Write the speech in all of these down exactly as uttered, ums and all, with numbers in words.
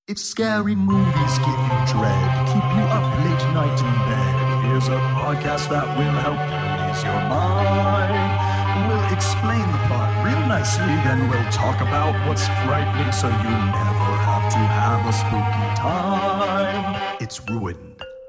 If scary movies give you dread, keep you up late night in bed, here's a podcast that will help you ease your mind. We'll explain the plot real nicely, then we'll talk about what's frightening so you never have to have a spooky time. It's Ruined.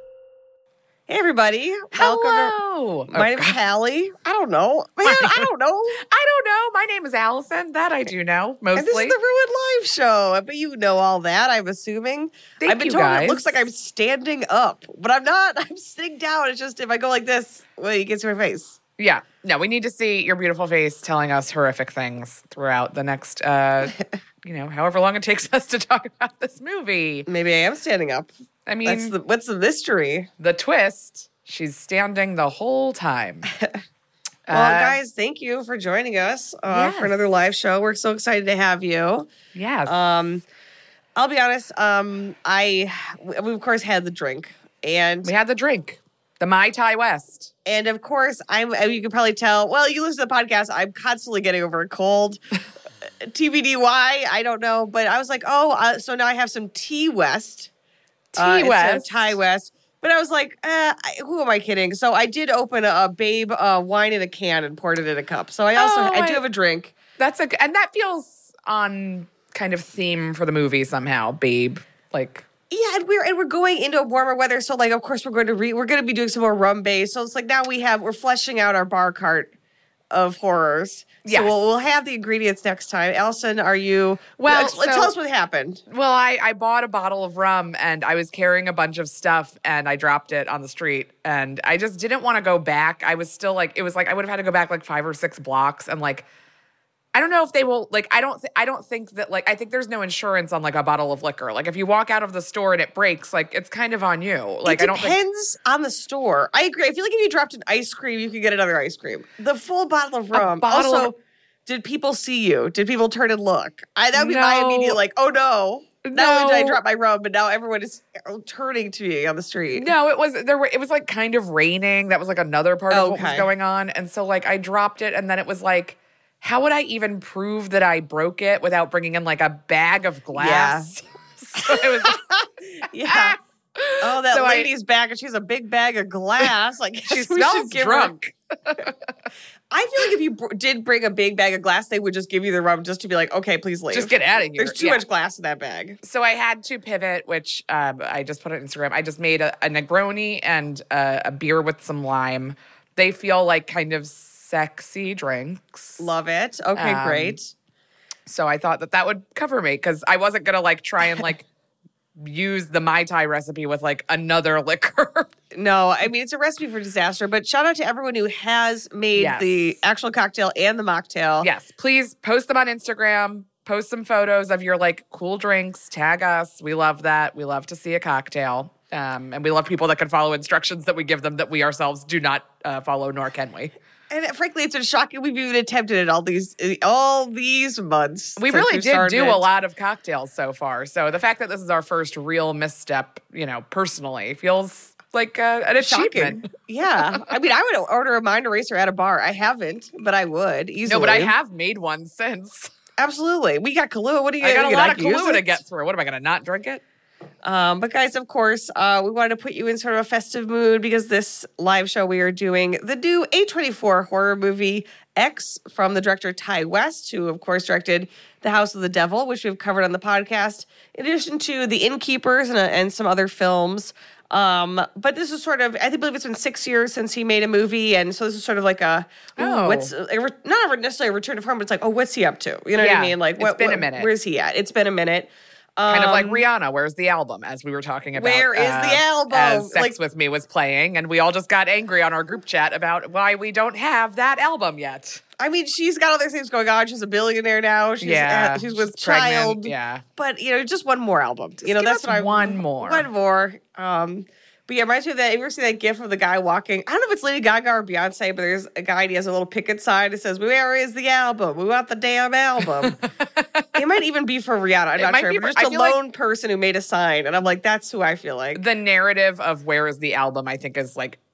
Hey, everybody. Hello. Welcome to, my oh, name's God. Hallie. I don't know. Man, I don't know. I don't know. My name is Allison. That I do know, mostly. And this is the Ruined Live show. But you know all that, I'm assuming. Thank I've been you, told guys. it looks like I'm standing up, but I'm not. I'm sitting down. It's just if I go like this, well, you can see my face. Yeah. No, we need to see your beautiful face telling us horrific things throughout the next, uh, you know, however long it takes us to talk about this movie. Maybe I am standing up. I mean, That's the, what's the mystery? the twist, she's standing the whole time. Well, Uh, guys, thank you for joining us uh, yes. for another live show. We're so excited to have you. Yes. Um, I'll be honest. Um, I we of course had the drink, and we had the drink, the Mai Tai West. and of course I'm. You can probably tell. Well, you listen to the podcast. I'm constantly getting over a cold. T B D why? I don't know, but I was like, oh, uh, so now I have some Tea West. Tea uh, instead of West. Thai West. But I was like, eh, I- who am I kidding? So I did open a, a Babe uh, wine in a can and poured it in a cup. So I also Oh, I do I- have a drink. That's a, and that feels on kind of theme for the movie somehow, babe. Like, Yeah, and we're and we're going into warmer weather, so like of course we're going to re, we're going to be doing some more rum base. So it's like now we have we're fleshing out our bar cart of horrors. Yes. So we'll, we'll have the ingredients next time. Allison, are you? Well, let's- let's so- tell us what happened. well, I, I bought a bottle of rum and I was carrying a bunch of stuff and I dropped it on the street and I just didn't want to go back. I was still like, it was like, I would have had to go back like five or six blocks and like, I don't know if they will, like, I don't, th- I don't think that, like, I think there's no insurance on like a bottle of liquor. Like if you walk out of the store and it breaks, like it's kind of on you. Like it I don't think. depends on the store. I agree. I feel like if you dropped an ice cream, you could get another ice cream. The full bottle of rum. bottle also, of- did people see you? Did people turn and look? I that would be my No. immediate like, oh no. Not only did I No. drop my rum, but now everyone is turning to me on the street. No, it was there were it was like kind of raining. That was like another part of what was Okay. going on. And so like I dropped it and then it was like, how would I even prove that I broke it without bringing in like a bag of glass? so it was Yeah. Oh, that So I- lady's back and she has a big bag of glass. Like she we should smells give her- drunk. I feel like if you br- did bring a big bag of glass, they would just give you the rum just to be like, okay, please leave. Just get out of here. There's too Yeah. much glass in that bag. So I had to pivot, which um, I just put on Instagram. I just made a, a Negroni and a, a beer with some lime. They feel like kind of sexy drinks. Love it. Okay, Um, great. So I thought that that would cover me because I wasn't going to like try and like use the Mai Tai recipe with like another liquor. No, I mean, it's a recipe for disaster, but shout out to everyone who has made Yes. the actual cocktail and the mocktail. Yes, please post them on Instagram. Post some photos of your like cool drinks. Tag us. We love that. We love to see a cocktail. Um, and we love people that can follow instructions that we give them that we ourselves do not uh, follow, nor can we. And frankly, it's been shocking we've even attempted it all these all these months. We since really we've did started. do a lot of cocktails so far. So the fact that this is our first real misstep, you know, personally feels like uh, an achievement. Shocking. Yeah. I mean, I would order a mind eraser at a bar. I haven't, but I would easily. No, but I have made one since. Absolutely. We got Kahlua. What do you I got a you lot like of use Kahlua to it? get through. What am I going to not drink it? Um, but guys, of course, uh, we wanted to put you in sort of a festive mood because this live show we are doing the new A twenty-four horror movie X from the director Ty West, who of course directed The House of the Devil, which we've covered on the podcast, in addition to The Innkeepers and, uh, and some other films. Um, but this is sort of, I think, believe it's been six years since he made a movie. And so this is sort of like a, ooh, Oh. what's, a re- not ever necessarily a return to form, but it's like, oh, what's he up to? You know what Yeah, I mean? Like, it's what, been a what- minute. Where's he at? It's been a minute. Kind of like Um, Rihanna, where's the album? As we were talking about. Where is the uh, album? As Sex Like- With Me was playing, and we all just got angry on our group chat about why we don't have that album yet. I mean, she's got other things going on. She's a billionaire now. She's, Yeah, uh, she's with she's pregnant, child. yeah. But, you know, just one more album. you know, give that's us what I one more. One more. Um, but yeah, it reminds me of that. You ever see that gif of the guy walking? I don't know if it's Lady Gaga or Beyonce, but there's a guy and he has a little picket sign that says, "Where is the album? We want the damn album." It might even be for Rihanna. I'm It not might sure. be But for- just I a feel like- lone person who made a sign. And I'm like, that's who I feel like. The narrative of where is the album, I think, is like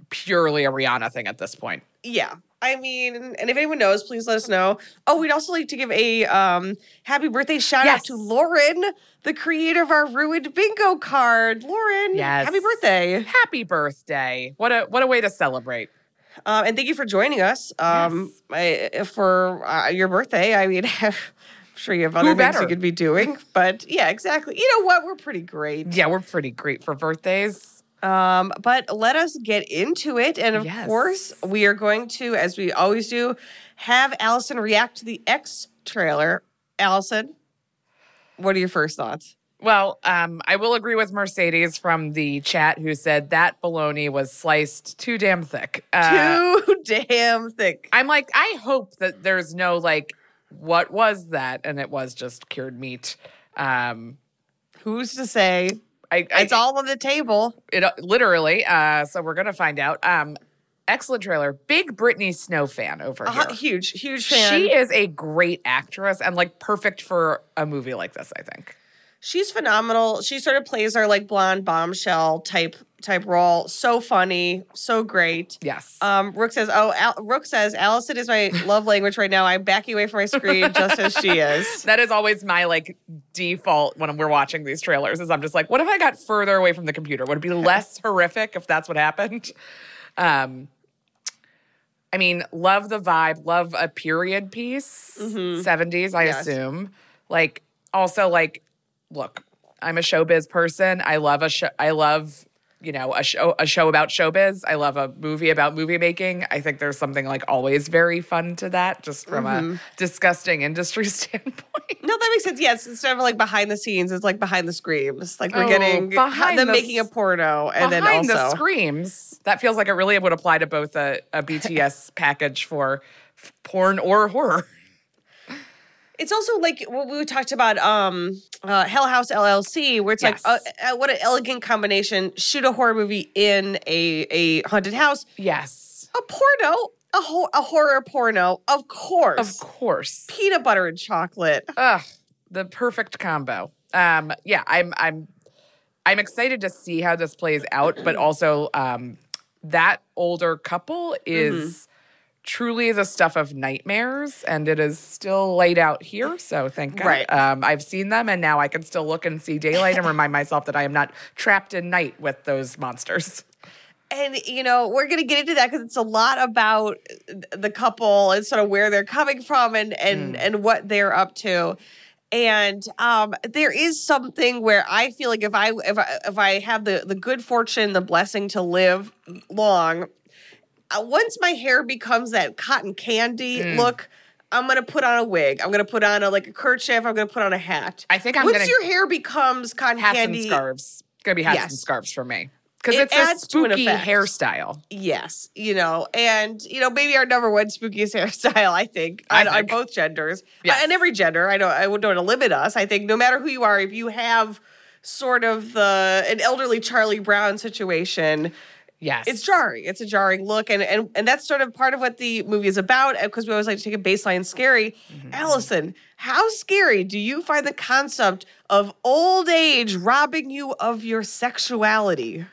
purely a Rihanna thing at this point. Yeah. I mean, and if anyone knows, please let us know. Oh, we'd also like to give a um, happy birthday shout Yes. out to Lauren, the creator of our ruined bingo card. Lauren, Yes. happy birthday. Happy birthday. What a what a way to celebrate. Um, and thank you for joining us um, I, for uh, your birthday. I mean, I'm sure you have other Who things better? you could be doing. But yeah, exactly. You know what? We're pretty great. Yeah, we're pretty great for birthdays. Um, but let us get into it. And of Yes. course, we are going to, as we always do, have Allison react to the X trailer. Allison, what are your first thoughts? Well, um, I will agree with Mercedes from the chat who said that bologna was sliced too damn thick. Uh, Too damn thick. I'm like, I hope that there's no like, what was that? And it was just cured meat. Um, Who's to say? I, I, It's all on the table. it uh, literally. Uh, so we're gonna find out. Um, excellent trailer. Big Britney Snow fan over Uh, here. huge, huge fan. She is a great actress and like perfect for a movie like this, I think. She's phenomenal. She sort of plays our like blonde bombshell type type role. So funny, so great. Yes. Um, Rook says, "Oh, Al- Rook says Allison is my love language right now. I'm backing away from my screen just as she is." That is always my like default when we're watching these trailers is I'm just like, what if I got further away from the computer? Would it be less horrific if that's what happened? Um, I mean, love the vibe, love a period piece, Mhm. seventies, I Yes. assume. Like, also like, look, I'm a showbiz person. I love a show. I love, you know, a show, a show about showbiz. I love a movie about movie making. I think there's something like always very fun to that, just from Mhm. a disgusting industry standpoint. No, that makes sense. Yes, instead of like behind the scenes, it's like behind the screams. Like we're Oh, getting behind them the making a s- porno, and then Behind also the screams, that feels like it really would apply to both a, a B T S package for f- porn or horror. it's also like what we talked about, um, uh, Hell House L L C, where it's Yes. like uh, uh, what an elegant combination: shoot a horror movie in a a haunted house, Yes, a porno, a ho- a horror porno, of course, of course. peanut butter and chocolate. Ugh, the perfect combo. Um, yeah, I'm I'm I'm excited to see how this plays out, but also um, that older couple is truly the stuff of nightmares, and it is still laid out here. So thank God. Right. Um, I've seen them, and now I can still look and see daylight and remind myself that I am not trapped in night with those monsters. And, you know, we're going to get into that because it's a lot about the couple and sort of where they're coming from and and, Mm. and what they're up to. And um, there is something where I feel like if I if I, if I have the, the good fortune, the blessing to live long, uh, once my hair becomes that cotton candy Mm. look, I'm going to put on a wig. I'm going to put on a like a kerchief. I'm going to put on a hat. I think I'm Once gonna your hair becomes cotton hats candy, and scarves. It's gonna be hats and Yes. scarves for me because It it's a adds to an spooky effect. hairstyle. yes, you know, and you know, maybe our number one spookiest hairstyle. I think I on, on think. both genders, Yes. and every gender. I don't. I wouldn't want to limit us. I think no matter who you are, if you have sort of the an elderly Charlie Brown situation, Yes, it's jarring. It's a jarring look, and and and that's sort of part of what the movie is about. Because we always like to take a baseline scary. Mm-hmm. Allison, how scary do you find the concept of old age robbing you of your sexuality?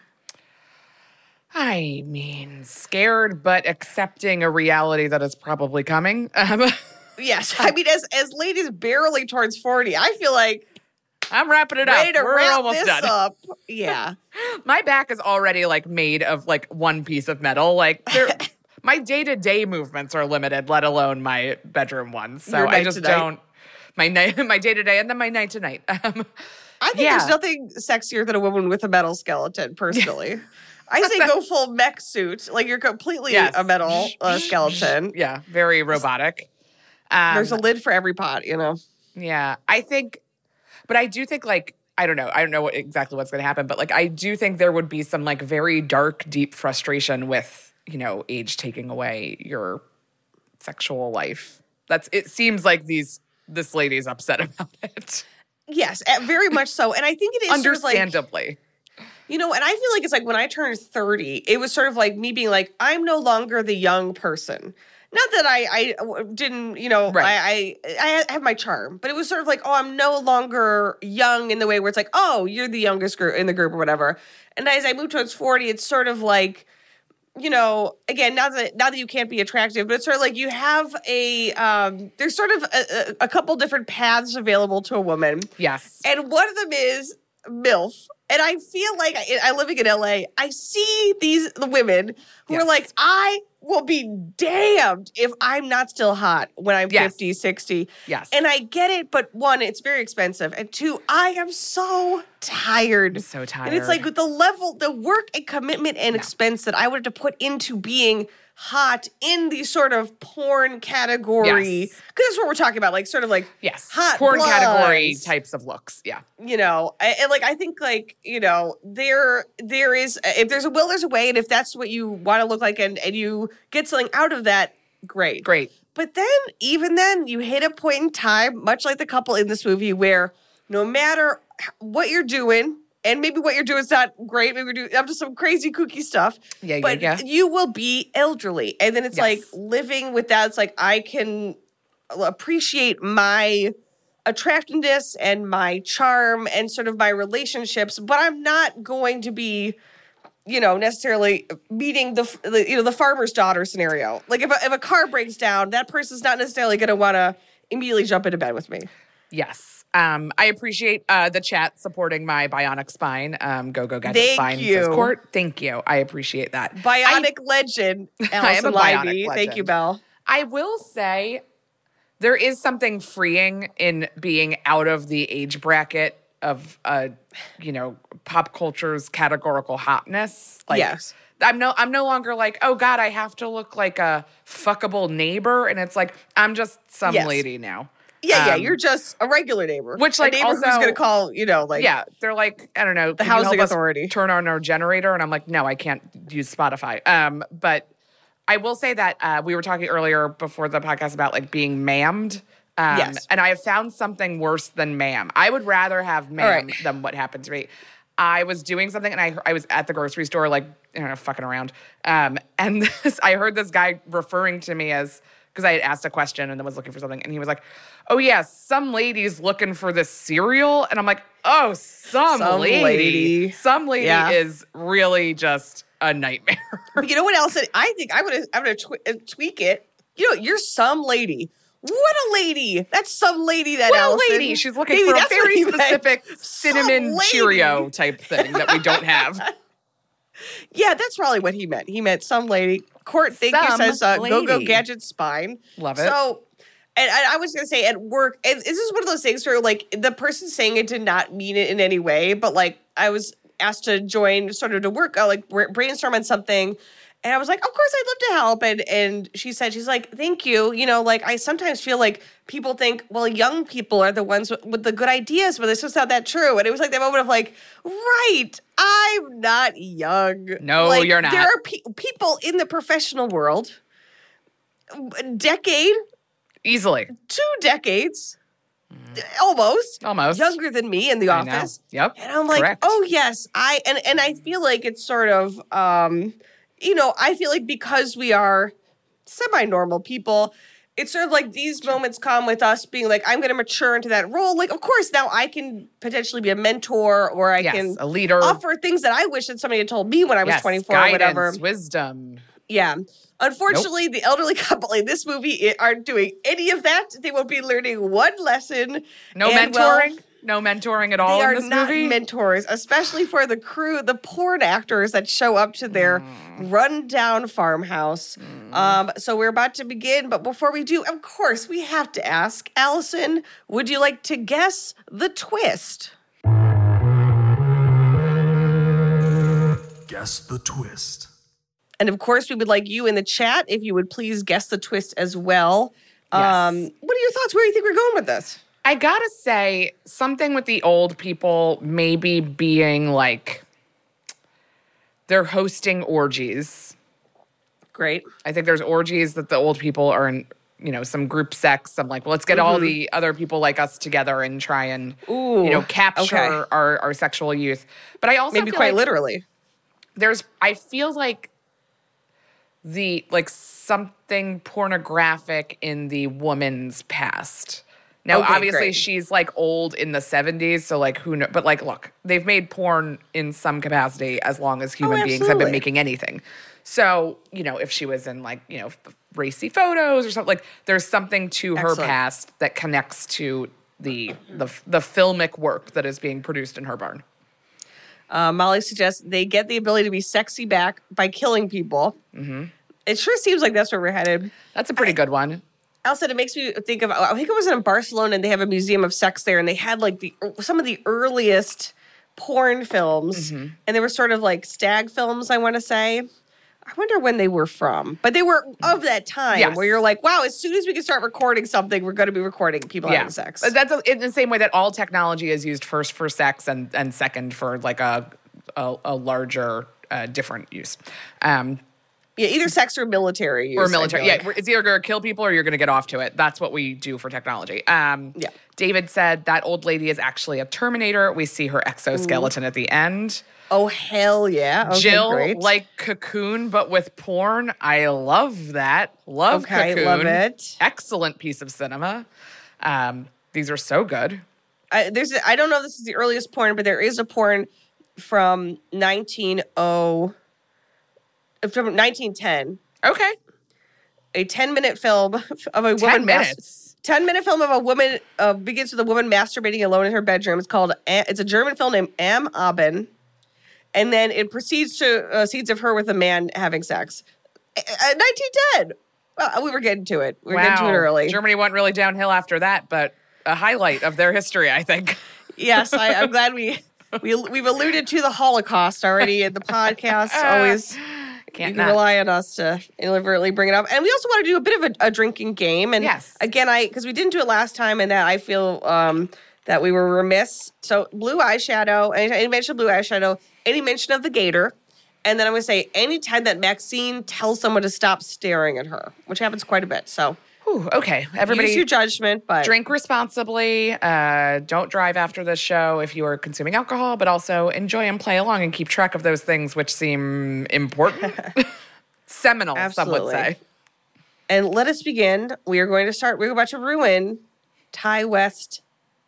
I mean, scared but accepting a reality that is probably coming. Um, Yes, I mean, as as late as barely towards forty, I feel like I'm wrapping it ready up. to We're wrap almost this done. up. Yeah, My back is already like made of like one piece of metal. Like there, my day to day movements are limited, let alone my bedroom ones. So Your I night just to night. don't. My night, my day to day, and then my night to night. Um, I think Yeah. there's nothing sexier than a woman with a metal skeleton. Personally, I say go full mech suit, like you're completely Yes. a metal uh, skeleton. yeah, very robotic. Um, There's a lid for every pot, you know. Yeah, I think, but I do think like I don't know, I don't know what, exactly what's going to happen, but like I do think there would be some like very dark, deep frustration with you know age taking away your sexual life. That's it. Seems like these this lady's upset about it, Yes, eh, very much so. And I think it is sort of like, understandably. you know, and I feel like it's like when I turned thirty, it was sort of like me being like, I'm no longer the young person. Not that I, I w- didn't, you know, Right. I, I I have my charm, but it was sort of like, oh, I'm no longer young in the way where it's like, oh, you're the youngest group in the group or whatever. And as I moved towards forty, it's sort of like, you know, again, not that not that you can't be attractive, but it's sort of like you have a um, there's sort of a, a couple different paths available to a woman. Yes. And one of them is MILF. And I feel like I, I living in L A, I see these the women who Yes. are like, I will be damned if I'm not still hot when I'm Yes. fifty, sixty. Yes. And I get it, but one, it's very expensive. And two, I am so tired. I'm so tired. And it's like the level, the work and commitment and expense that I would have to put into being hot in the sort of porn category. Yes. Because that's what we're talking about, like sort of like yes. hot Porn category bloods. types of looks. Yeah. You know, I- and like I think like, you know, there there is if there's a will, there's a way, and if that's what you want to look like and, and you get something out of that, great. Great. But then even then you hit a point in time, much like the couple in this movie, where no matter what you're doing, and maybe what you're doing is not great, maybe you're doing up to some crazy kooky stuff. Yeah, yeah, but yeah. you will be elderly. And then it's Yes. like living with that, it's like I can appreciate my attractiveness and my charm and sort of my relationships, but I'm not going to be, you know, necessarily meeting the, the you know the farmer's daughter scenario. Like if a, if a car breaks down, that person's not necessarily going to want to immediately jump into bed with me. Yes. Um, I appreciate uh, the chat supporting my bionic spine. Um, go, go, gadget Thank spine. you. Says Court. Thank you. I appreciate that. Bionic legend, I am a Allison bionic Lively. Thank legend. you, Belle. I will say there is something freeing in being out of the age bracket of, uh, you know, pop culture's categorical hotness. Like, Yes. I'm no, I'm no longer like, oh God, I have to look like a fuckable neighbor, and it's like I'm just some Yes. lady now. Yeah, yeah, Um, you're just a regular neighbor. which, a like, neighbor who's also- going to call, you know, like, Yeah, they're like, I don't know, The can you housing help us authority. turn on our generator, and I'm like, no, I can't use Spotify. Um, but I will say that uh, we were talking earlier before the podcast about like being ma'amed. Um, Yes. And I have found something worse than ma'am. I would rather have ma'am right. than what happened to me. I was doing something, and I I was at the grocery store, like, I don't know, fucking around. Um, and this, I heard this guy referring to me as, because I had asked a question and then was looking for something, and he was like, oh yeah, some lady's looking for this cereal. And I'm like, oh, some, Some lady. lady. Some lady Yeah. is really just a nightmare. But you know what else? I think I'm gonna I'm gonna tw- uh, tweak it. You know, you're some lady. What a lady! That's some lady. That Well, Allison. lady, she's looking Maybe for a that's what very he meant. specific Some cinnamon lady. Cheerio type thing that we don't have. Yeah, that's probably what he meant. He meant some lady. Court, thank you, Some says uh, Go Go lady. Gadget Spine. Love it. So, and I, I was gonna say at work, and this is one of those things where like the person saying it did not mean it in any way, but like I was asked to join, sort of to work, uh, like bra- brainstorm on something. And I was like, of course, I'd love to help. And and she said, she's like, thank you. You know, like I sometimes feel like people think, well, young people are the ones with, with the good ideas, but it's just not that true. And it was like that moment of like, right, I'm not young. No, Like, you're not. There are pe- people in the professional world, a decade, Easily. two decades, almost, Almost. younger than me in the I know. office. Yep. And I'm like, Correct. oh yes, I and and I feel like it's sort of um, you know, I feel like because we are semi-normal people, it's sort of like these moments come with us being like, I'm gonna mature into that role. Like, of course, now I can potentially be a mentor or I Yes, can a leader. offer things that I wish that somebody had told me when I was Yes, twenty-four or guidance, whatever. wisdom. Yeah. Unfortunately, the elderly couple in this movie i- aren't doing any of that. They will be learning one lesson. No and, well, mentoring. No mentoring at all they in are this not movie. mentors, especially for the crew, the porn actors that show up to their Mm. rundown farmhouse. Um, so we're about to begin, but before we do, of course, we have to ask, Allison, would you like to guess the twist? Guess the twist. And of course, we would like you in the chat if you would please guess the twist as well. Yes. Um, what are your thoughts? Where do you think we're going with this? I gotta say, something with the old people maybe being like they're hosting orgies. Great. I think there's orgies that the old people are in, you know, some group sex. I'm like, well, let's get all the other people like us together and try and, Ooh, you know, capture okay. our, our sexual youth. But I also Maybe feel quite like literally. there's, I feel like the, like something pornographic in the woman's past. Now, Okay, obviously, great. she's like old in the seventies, so like who knows? But like, look, they've made porn in some capacity as long as human beings have absolutely. been making anything. So, you know, if she was in like, you know, racy photos or something, like there's something to her Excellent. past that connects to the, the the filmic work that is being produced in her barn. Uh, Molly suggests they get the ability to be sexy back by killing people. Mm-hmm. It sure seems like that's where we're headed. That's a pretty I, good one. Also, it makes me think of, I think it was in Barcelona and they have a museum of sex there and they had like the some of the earliest porn films mm-hmm. and they were sort of like stag films, I want to say. I wonder when they were from, but they were of that time yes. where you're like, wow, as soon as we can start recording something, we're going to be recording people yeah. having sex. That's a, in the same way that all technology is used first for sex and, and second for like a a, a larger, uh, different use. Um, yeah, either sex or military use. Or military. Yeah, like. It's either going to kill people or you're going to get off to it. That's what we do for technology. Um, yeah. David said that old lady is actually a Terminator. We see her exoskeleton Ooh. At the end. Oh, hell yeah. Okay, Jill, great. like Cocoon, but with porn. I love that. Love okay, Cocoon. Love it. Excellent piece of cinema. Um, these are so good. I, there's, a, I don't know if this is the earliest porn, but there is a porn from nineteen oh, from nineteen ten. Okay. A ten-minute film of a ten woman. minutes. ten-minute film of a woman uh, begins with a woman masturbating alone in her bedroom. It's called. It's a German film named Am Abend. And then it proceeds to uh, scenes of her with a man having sex. Uh, nineteen ten. Well, we were getting to it. We were wow. getting to it early. Germany went really downhill after that, but a highlight of their history, I think. Yes, I, I'm glad we, we, we've alluded to the Holocaust already in the podcast. Always Can't you can not. rely on us to deliberately bring it up. And we also want to do a bit of a, a drinking game. And yes. again, I because we didn't do it last time, and that I feel um, that we were remiss. So blue eyeshadow, any mention of blue eyeshadow, any mention of the gator, and then I'm going to say any time that Maxine tells someone to stop staring at her, which happens quite a bit. So, Whew, okay, everybody, use your judgment, but drink responsibly. Uh, don't drive after this show if you are consuming alcohol, but also enjoy and play along and keep track of those things which seem important, seminal. Absolutely. Some would say. And let us begin. We are going to start. We're about to ruin Ti West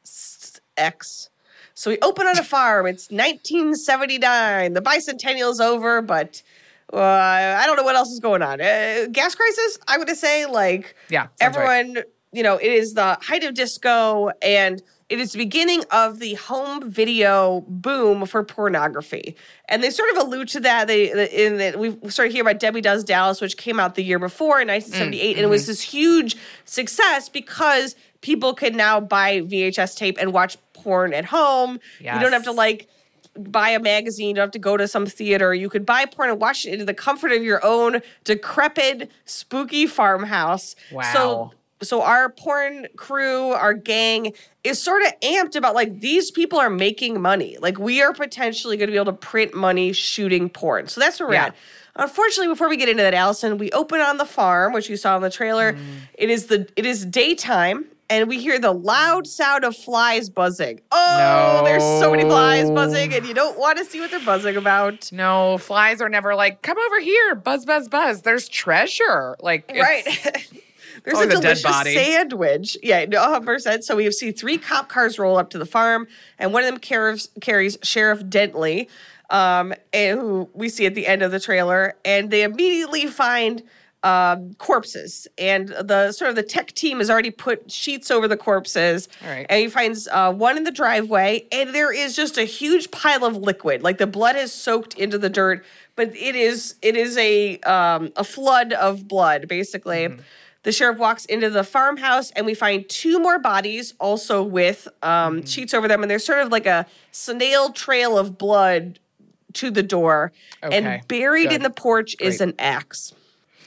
X. So we open on a farm. It's nineteen seventy-nine. The bicentennial is over, but uh, I don't know what else is going on. Uh, gas crisis, I would say, like, yeah, everyone, right. you know, it is the height of disco, and it is the beginning of the home video boom for pornography. And they sort of allude to that. They in that we started hearing about Debbie Does Dallas, which came out the year before in nineteen seventy-eight, mm-hmm. and it was this huge success because people could now buy V H S tape and watch porn at home. Yes. You don't have to like buy a magazine. You don't have to go to some theater. You could buy porn and watch it in the comfort of your own decrepit, spooky farmhouse. Wow. So, so our porn crew, our gang is sort of amped about like these people are making money. Like we are potentially going to be able to print money shooting porn. So that's where we're yeah. at. Unfortunately, before we get into that, Allison, we open on the farm, which you saw in the trailer. Mm. It is the it is daytime. And we hear the loud sound of flies buzzing. Oh, no. There's so many flies buzzing, and you don't want to see what they're buzzing about. No, flies are never like, come over here, buzz, buzz, buzz. There's treasure. Like, right. There's a delicious sandwich. Yeah, no, one hundred percent. So we see three cop cars roll up to the farm, and one of them carries, carries Sheriff Dentley, um, and who we see at the end of the trailer, and they immediately find Um, corpses, and the sort of the tech team has already put sheets over the corpses. All right. And he finds uh, one in the driveway, and there is just a huge pile of liquid, like the blood has soaked into the dirt. But it is it is a um, a flood of blood, basically. Mm-hmm. The sheriff walks into the farmhouse, and we find two more bodies, also with um, mm-hmm. sheets over them, and there's sort of like a snail trail of blood to the door, okay. and buried Good. in the porch Great. is an axe.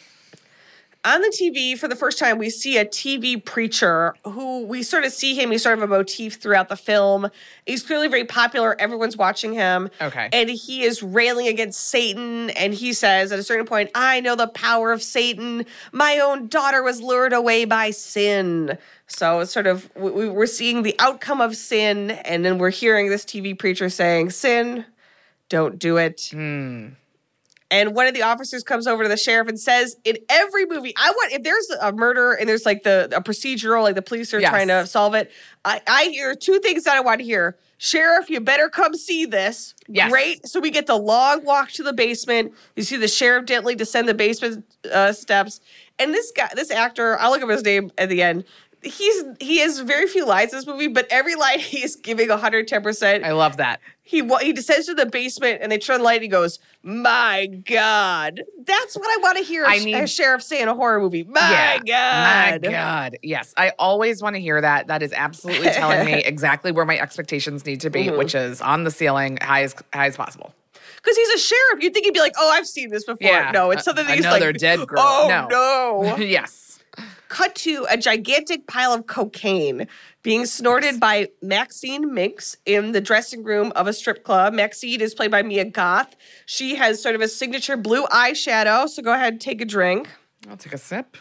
On the T V, for the first time, we see a T V preacher who we sort of see him. He's sort of a motif throughout the film. He's clearly very popular. Everyone's watching him. Okay. And he is railing against Satan. And he says at a certain point, I know the power of Satan. My own daughter was lured away by sin. So it's sort of, we, we're seeing the outcome of sin. And then we're hearing this T V preacher saying, sin, don't do it. Hmm. And one of the officers comes over to the sheriff and says, in every movie, I want, if there's a murder and there's like the a procedural, like the police are yes. trying to solve it, I, I hear two things that I want to hear. Sheriff, you better come see this. Yes. Great. So we get the long walk to the basement. You see the sheriff gently descend the basement uh, steps. And this guy, this actor, I'll look up his name at the end. He's he has very few lines in this movie, but every line he is giving one hundred ten percent. I love that. He he descends to the basement and they turn the light and he goes, "My God." That's what I want to hear I a, need, a sheriff say in a horror movie. My yeah, God. My God. Yes. I always want to hear that. That is absolutely telling me exactly where my expectations need to be, mm-hmm. which is on the ceiling, high as, high as possible. Because he's a sheriff. You'd think he'd be like, oh, I've seen this before. Yeah. No, it's something that he's Another like, dead girl. Oh, no. no. Yes. Cut to a gigantic pile of cocaine being snorted by Maxine Minks in the dressing room of a strip club. Maxine is played by Mia Goth. She has sort of a signature blue eyeshadow, so go ahead and take a drink. I'll take a sip.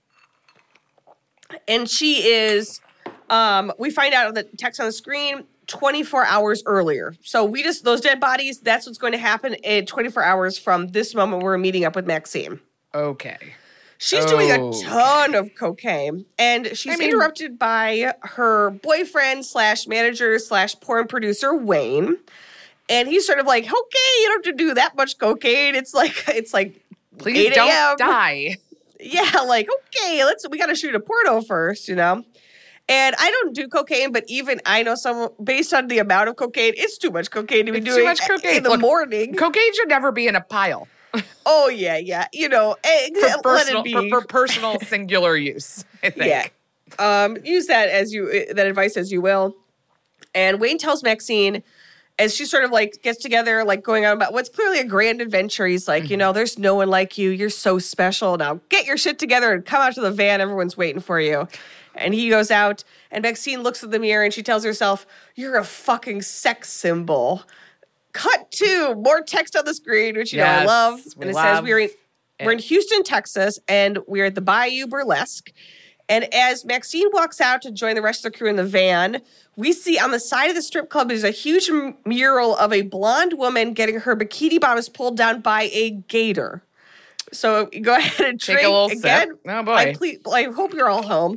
And she is, um, we find out the text on the screen, twenty-four hours earlier. So we just, those dead bodies, that's what's going to happen in twenty-four hours from this moment we're meeting up with Maxine. Okay. She's doing a ton of cocaine, and she's I mean, interrupted by her boyfriend slash manager slash porn producer, Wayne. And he's sort of like, okay, you don't have to do that much cocaine. It's like, it's like Please eight don't a.m. die. Yeah, like, okay, let's, we got to shoot a porno first, you know? And I don't do cocaine, but even I know some, based on the amount of cocaine, it's too much cocaine to be it's doing too much cocaine. in the Look, morning. Cocaine should never be in a pile. Oh, yeah, yeah. You know, for, personal, let it be. For, for personal singular use, I think. Yeah. Um, use that as you, that advice as you will. And Wayne tells Maxine, as she sort of like gets together, like going on about what's clearly a grand adventure, he's like, mm-hmm. you know, there's no one like you. You're so special. Now get your shit together and come out to the van. Everyone's waiting for you. And he goes out, and Maxine looks at the mirror and she tells herself, you're a fucking sex symbol. Cut to more text on the screen, which you yes, know I love. And it says we're in, it. we're in Houston, Texas, and we're at the Bayou Burlesque. And as Maxine walks out to join the rest of the crew in the van, we see on the side of the strip club there's a huge m- mural of a blonde woman getting her bikini bottoms pulled down by a gator. So go ahead and drink Take a little again. Sip. Oh boy! I, ple- I hope you're all home.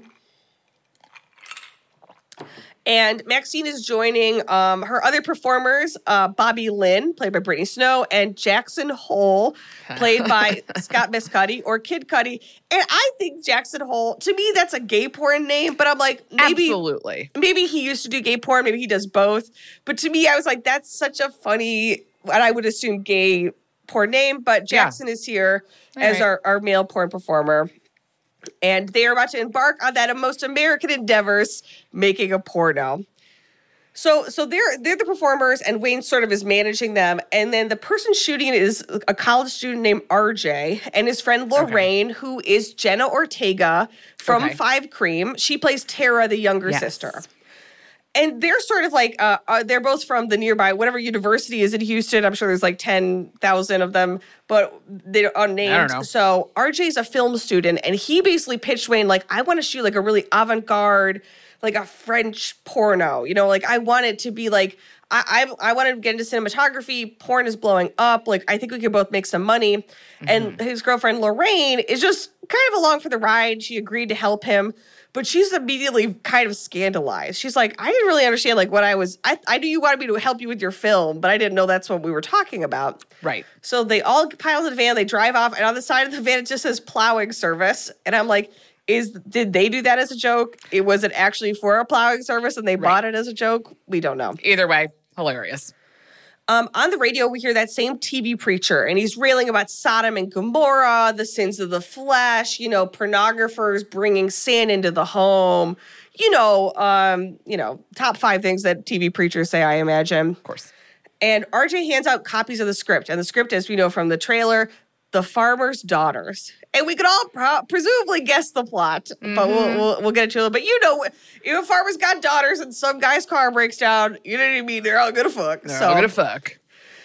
And Maxine is joining um, her other performers, uh, Bobby Lynn, played by Brittany Snow, and Jackson Hole, played by Scott Mescudi, or Kid Cudi. And I think Jackson Hole, to me, that's a gay porn name, but I'm like, maybe, Absolutely. maybe he used to do gay porn, maybe he does both. But to me, I was like, that's such a funny, and I would assume gay porn name, but Jackson yeah. is here All as right. our, our male porn performer. And they are about to embark on that of most American endeavors, making a porno. So, so they're they're the performers, and Wayne sort of is managing them. And then the person shooting it is a college student named R J, and his friend Lorraine, okay. who is Jenna Ortega from okay. Five Cream. She plays Tara, the younger yes. sister. And they're sort of like, uh, uh, they're both from the nearby, whatever university is in Houston. I'm sure there's like ten thousand of them, but they're unnamed. I don't know. So R J's a film student, and he basically pitched Wayne, like, I want to shoot like a really avant-garde, like a French porno. You know, like I want it to be like, I I, I want to get into cinematography. Porn is blowing up. Like, I think we could both make some money. Mm-hmm. And his girlfriend, Lorraine, is just kind of along for the ride. She agreed to help him. But she's immediately kind of scandalized. She's like, I didn't really understand like what I was, I, I knew you wanted me to help you with your film, but I didn't know that's what we were talking about. Right. So they all pile into the van, they drive off, and on the side of the van, it just says plowing service. And I'm like, is did they do that as a joke? It was it actually for a plowing service and they right. bought it as a joke? We don't know. Either way, hilarious. Um, on the radio, we hear that same T V preacher, and he's railing about Sodom and Gomorrah, the sins of the flesh, you know, pornographers bringing sin into the home, you know, um, you know, top five things that T V preachers say, I imagine. Of course. And R J hands out copies of the script, and the script, as we know from the trailer, The Farmer's Daughters. And we could all pro- presumably guess the plot, mm-hmm. but we'll, we'll we'll get into it. But you know, if a farmer's got daughters and some guy's car breaks down, you know what I mean? They're all gonna fuck. They're so, all gonna fuck.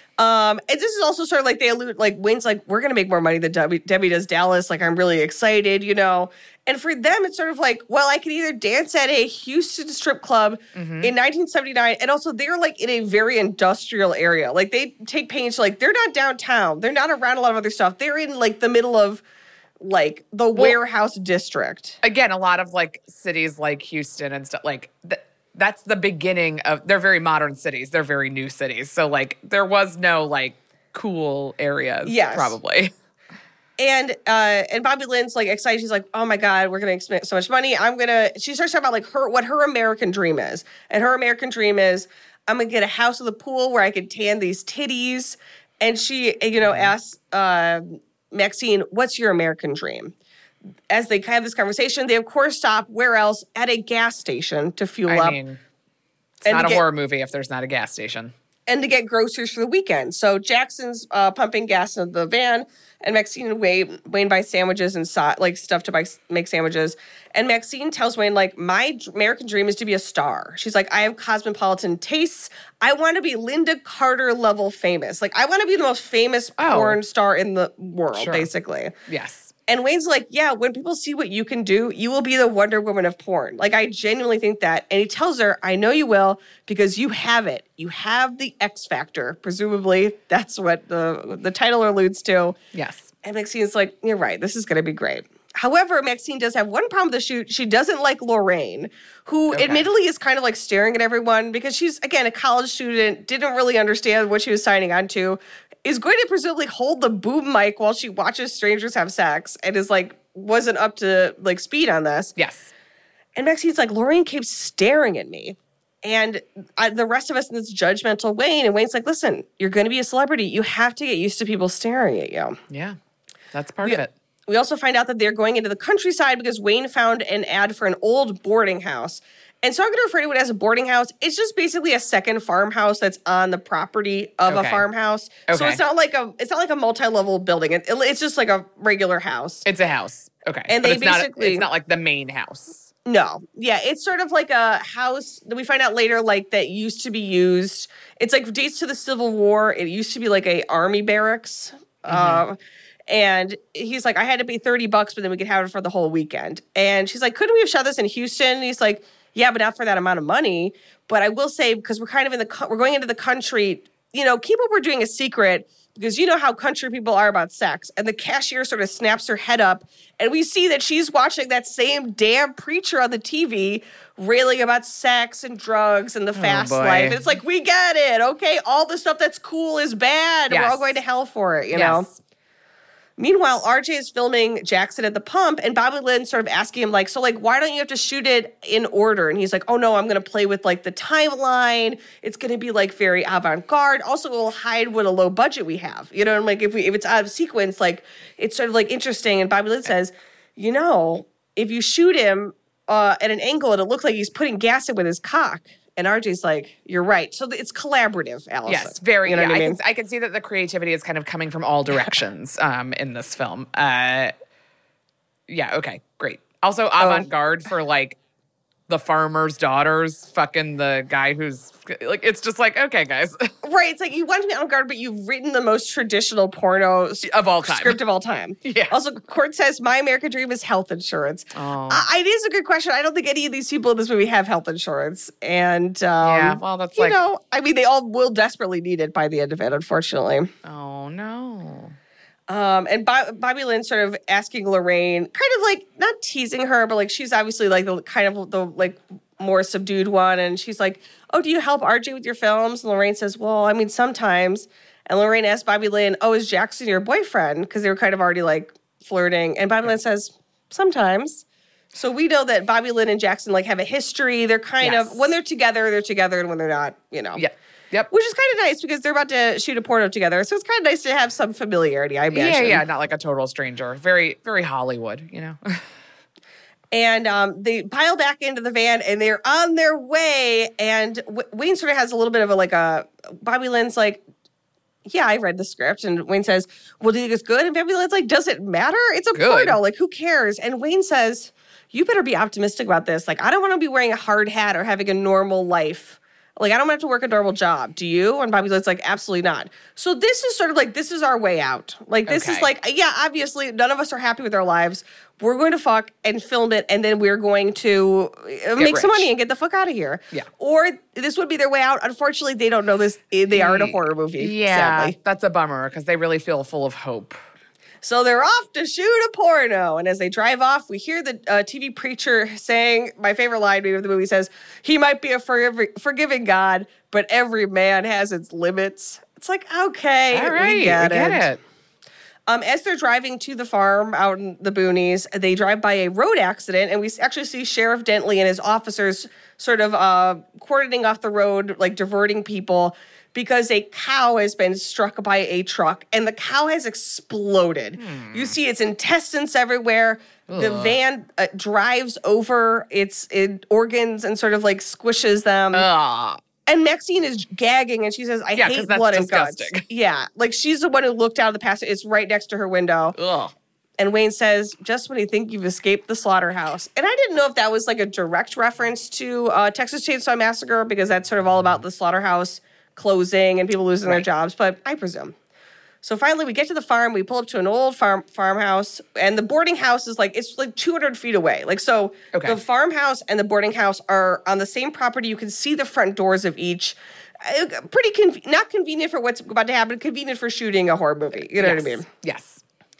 Um, and this is also sort of like they allude, like Wayne's like, we're gonna make more money than Debbie, Debbie does Dallas. Like, I'm really excited, you know. And for them, it's sort of like, well, I can either dance at a Houston strip club mm-hmm. in nineteen seventy-nine, and also they're like in a very industrial area. Like they take pains to like they're not downtown, they're not around a lot of other stuff. They're in like the middle of like the well, warehouse district. Again, a lot of like cities like Houston and stuff like th- that's the beginning of, they're very modern cities. They're very new cities. So like there was no like cool areas Yes. probably. And uh, and Bobby Lynn's like excited. She's like, "Oh my God, we're gonna make so much money. I'm gonna." She starts talking about like her what her American dream is, and her American dream is, "I'm gonna get a house with a pool where I can tan these titties." And she, you know, asks uh, Maxine, "What's your American dream?" As they have this conversation, they of course stop where else at a gas station to fuel I up. mean, it's and not to a get- horror movie if there's not a gas station. and to get groceries for the weekend. So Jackson's uh, pumping gas in the van, and Maxine and Wayne, Wayne buy sandwiches and so, like stuff to buy, make sandwiches. And Maxine tells Wayne, like, my d- American dream is to be a star. She's like, I have cosmopolitan tastes. I want to be Linda Carter level famous. Like, I want to be the most famous Oh. porn star in the world, Sure. basically. Yes. And Wayne's like, yeah, when people see what you can do, you will be the Wonder Woman of porn. Like, I genuinely think that. And he tells her, I know you will because you have it. You have the X factor. Presumably, that's what the, the title alludes to. Yes. And Maxine's like, you're right. This is going to be great. However, Maxine does have one problem with the shoot. She doesn't like Lorraine, who Okay. admittedly is kind of like staring at everyone because she's, again, a college student, didn't really understand what she was signing on to, is going to presumably hold the boom mic while she watches strangers have sex and is like, wasn't up to like speed on this. Yes. And Maxine's like, Lorraine keeps staring at me. And I, the rest of us in this judgmental Wayne, and Wayne's like, listen, you're going to be a celebrity. You have to get used to people staring at you. Yeah. That's part We- of it. We also find out that they're going into the countryside because Wayne found an ad for an old boarding house. And so I'm going to refer to it as a boarding house. It's just basically a second farmhouse that's on the property of Okay. a farmhouse. So Okay. it's not like a it's not like a multi-level building. It, it's just like a regular house. It's a house. Okay. And But they it's not, basically- it's not like the main house. No. Yeah, it's sort of like a house that we find out later like that used to be used. It's like dates to the Civil War. It used to be like a army barracks. Mm-hmm. Uh, and he's like, I had to pay thirty bucks, but then we could have it for the whole weekend. And she's like, couldn't we have shot this in Houston? And he's like, yeah, but not for that amount of money. But I will say, because we're kind of in the, co- we're going into the country, you know, keep what we're doing a secret because you know how country people are about sex. And the cashier sort of snaps her head up and we see that she's watching that same damn preacher on the T V railing about sex and drugs and the fast boy. life. And it's like, we get it. Okay. All the stuff that's cool is bad. We're all Yes. going to hell for it, you know? Yes. Meanwhile, R J is filming Jackson at the pump, and Bobby Lynn sort of asking him, like, so, like, why don't you have to shoot it in order? And he's like, oh, no, I'm going to play with, like, the timeline. It's going to be, like, very avant-garde. Also, it will hide what a low budget we have. You know, and, like, if we if it's out of sequence, like, it's sort of, like, interesting. And Bobby Lynn says, you know, if you shoot him uh, at an angle, it'll look like he's putting gas in with his cock. And R J's like, you're right. So it's collaborative, Allison. Yes, very. You know yeah, what I I, mean? can, I can see that the creativity is kind of coming from all directions um, in this film. Uh, yeah, okay, great. Also, avant-garde for like the farmer's daughters, fucking the guy who's like, it's just like, okay, guys, Right. It's like you want to be avant-garde, but you've written the most traditional porno s- of all time. script of all time. Yeah. Also, Court says, my American dream is health insurance. Oh. Uh, it is a good question. I don't think any of these people in this movie have health insurance. And, um, Yeah, well, that's you like- know, I mean, they all will desperately need it by the end of it, unfortunately. Oh no. Um, and Bo- Bobby Lynn sort of asking Lorraine, kind of like, not teasing her, but like, she's obviously like the kind of the like more subdued one. And she's like, oh, do you help R J with your films? And Lorraine says, well, I mean, sometimes. And Lorraine asks Bobby Lynn, oh, is Jackson your boyfriend? Because they were kind of already like flirting. And Bobby Lynn says, sometimes. So we know that Bobby Lynn and Jackson like have a history. They're kind Yes. of, when they're together, they're together. And when they're not, you know. Yeah. Yep. Which is kind of nice because they're about to shoot a porno together. So it's kind of nice to have some familiarity, I Yeah, imagine. yeah, not like a total stranger. Very, very Hollywood, you know. And um, they pile back into the van and they're on their way. And w- Wayne sort of has a little bit of a like a Bobby Lynn's like, yeah, I read the script. And Wayne says, well, do you think it's good? And Bobby Lynn's like, does it matter? It's a Good. porno. Like, who cares? And Wayne says, you better be optimistic about this. Like, I don't want to be wearing a hard hat or having a normal life. Like, I don't have to work a normal job. Do you? And Bobby Lynn's like, absolutely not. So this is sort of like, this is our way out. Like, this is Okay. like, yeah, obviously, none of us are happy with our lives. We're going to fuck and film it, and then we're going to uh, make some rich. money and get the fuck out of here. Yeah. Or this would be their way out. Unfortunately, they don't know this. They are in a horror movie, Yeah, sadly. that's a bummer because they really feel full of hope. So they're off to shoot a porno. And as they drive off, we hear the uh, T V preacher saying, my favorite line of the movie says, he might be a forgiv- forgiving God, but every man has its limits. It's like, okay, All right, we get, we get it. it. Um, as they're driving to the farm out in the boonies, they drive by a road accident, and we actually see Sheriff Dentley and his officers sort of uh, cordoning off the road, like diverting people, because a cow has been struck by a truck, and the cow has exploded. Hmm. You see its intestines everywhere. Ugh. The van uh, drives over its it, organs and sort of like squishes them. Ugh. And Maxine is gagging, and she says, I yeah, hate that's blood disgusting. and guts. Yeah, like she's the one who looked out of the passenger. It's right next to her window. Ugh. And Wayne says, just when you think you've escaped the slaughterhouse. And I didn't know if that was like a direct reference to uh, Texas Chainsaw Massacre, because that's sort of all about the slaughterhouse closing and people losing right. their jobs, but I presume. So finally we get to the farm, we pull up to an old farm farmhouse, and the boarding house is like, it's like two hundred feet away. Like, so okay. the farmhouse and the boarding house are on the same property. You can see the front doors of each. Uh, pretty, con- not convenient for what's about to happen, convenient for shooting a horror movie. You know yes. what I mean? Yes.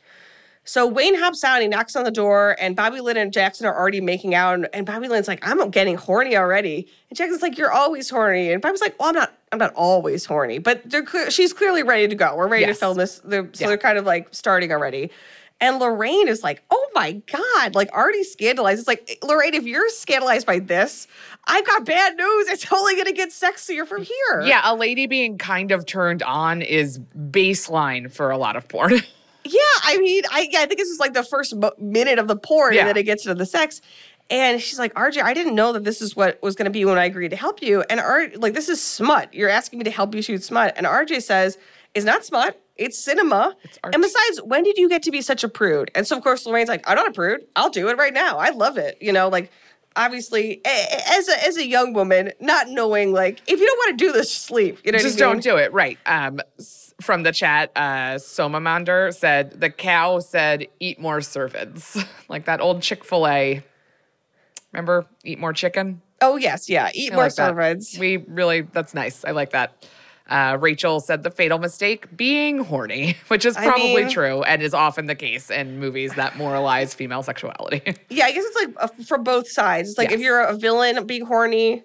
So Wayne hops out, he knocks on the door, and Bobby Lynn and Jackson are already making out. And, and Bobby Lynn's like, I'm getting horny already. And Jackson's like, you're always horny. And Bobby's like, well, I'm not I'm not always horny. But they're clear, she's clearly ready to go. We're ready yes. to film this. They're, so yeah. they're kind of like starting already. And Lorraine is like, oh my God, like already scandalized. It's like, Lorraine, if you're scandalized by this, I've got bad news. It's only going to get sexier from here. Yeah, a lady being kind of turned on is baseline for a lot of porn. Yeah, I mean, I yeah, I think this is like the first mo- minute of the porn, yeah. and then it gets into the sex. And she's like, R J, I didn't know that this is what was going to be when I agreed to help you. And R, like, this is smut. You're asking me to help you shoot smut. And R J says, it's not smut. It's cinema. It's art. And besides, when did you get to be such a prude? And so, of course, Lorraine's like, I'm not a prude. I'll do it right now. I love it. You know, like, obviously, as a as a young woman, not knowing, like, if you don't want to do this, just leave. You know just what I mean? Don't do it. Right. Um, from the chat, uh, Somamander said, the cow said, eat more servants. Like that old Chick-fil-A. Remember? Eat more chicken? Oh, yes. Yeah. Eat I more like servants. That. We really, that's nice. I like that. Uh, Rachel said the fatal mistake, being horny, which is probably I mean, true and is often the case in movies that moralize female sexuality. Yeah, I guess it's like uh, for both sides. It's like yes. if you're a villain, being horny,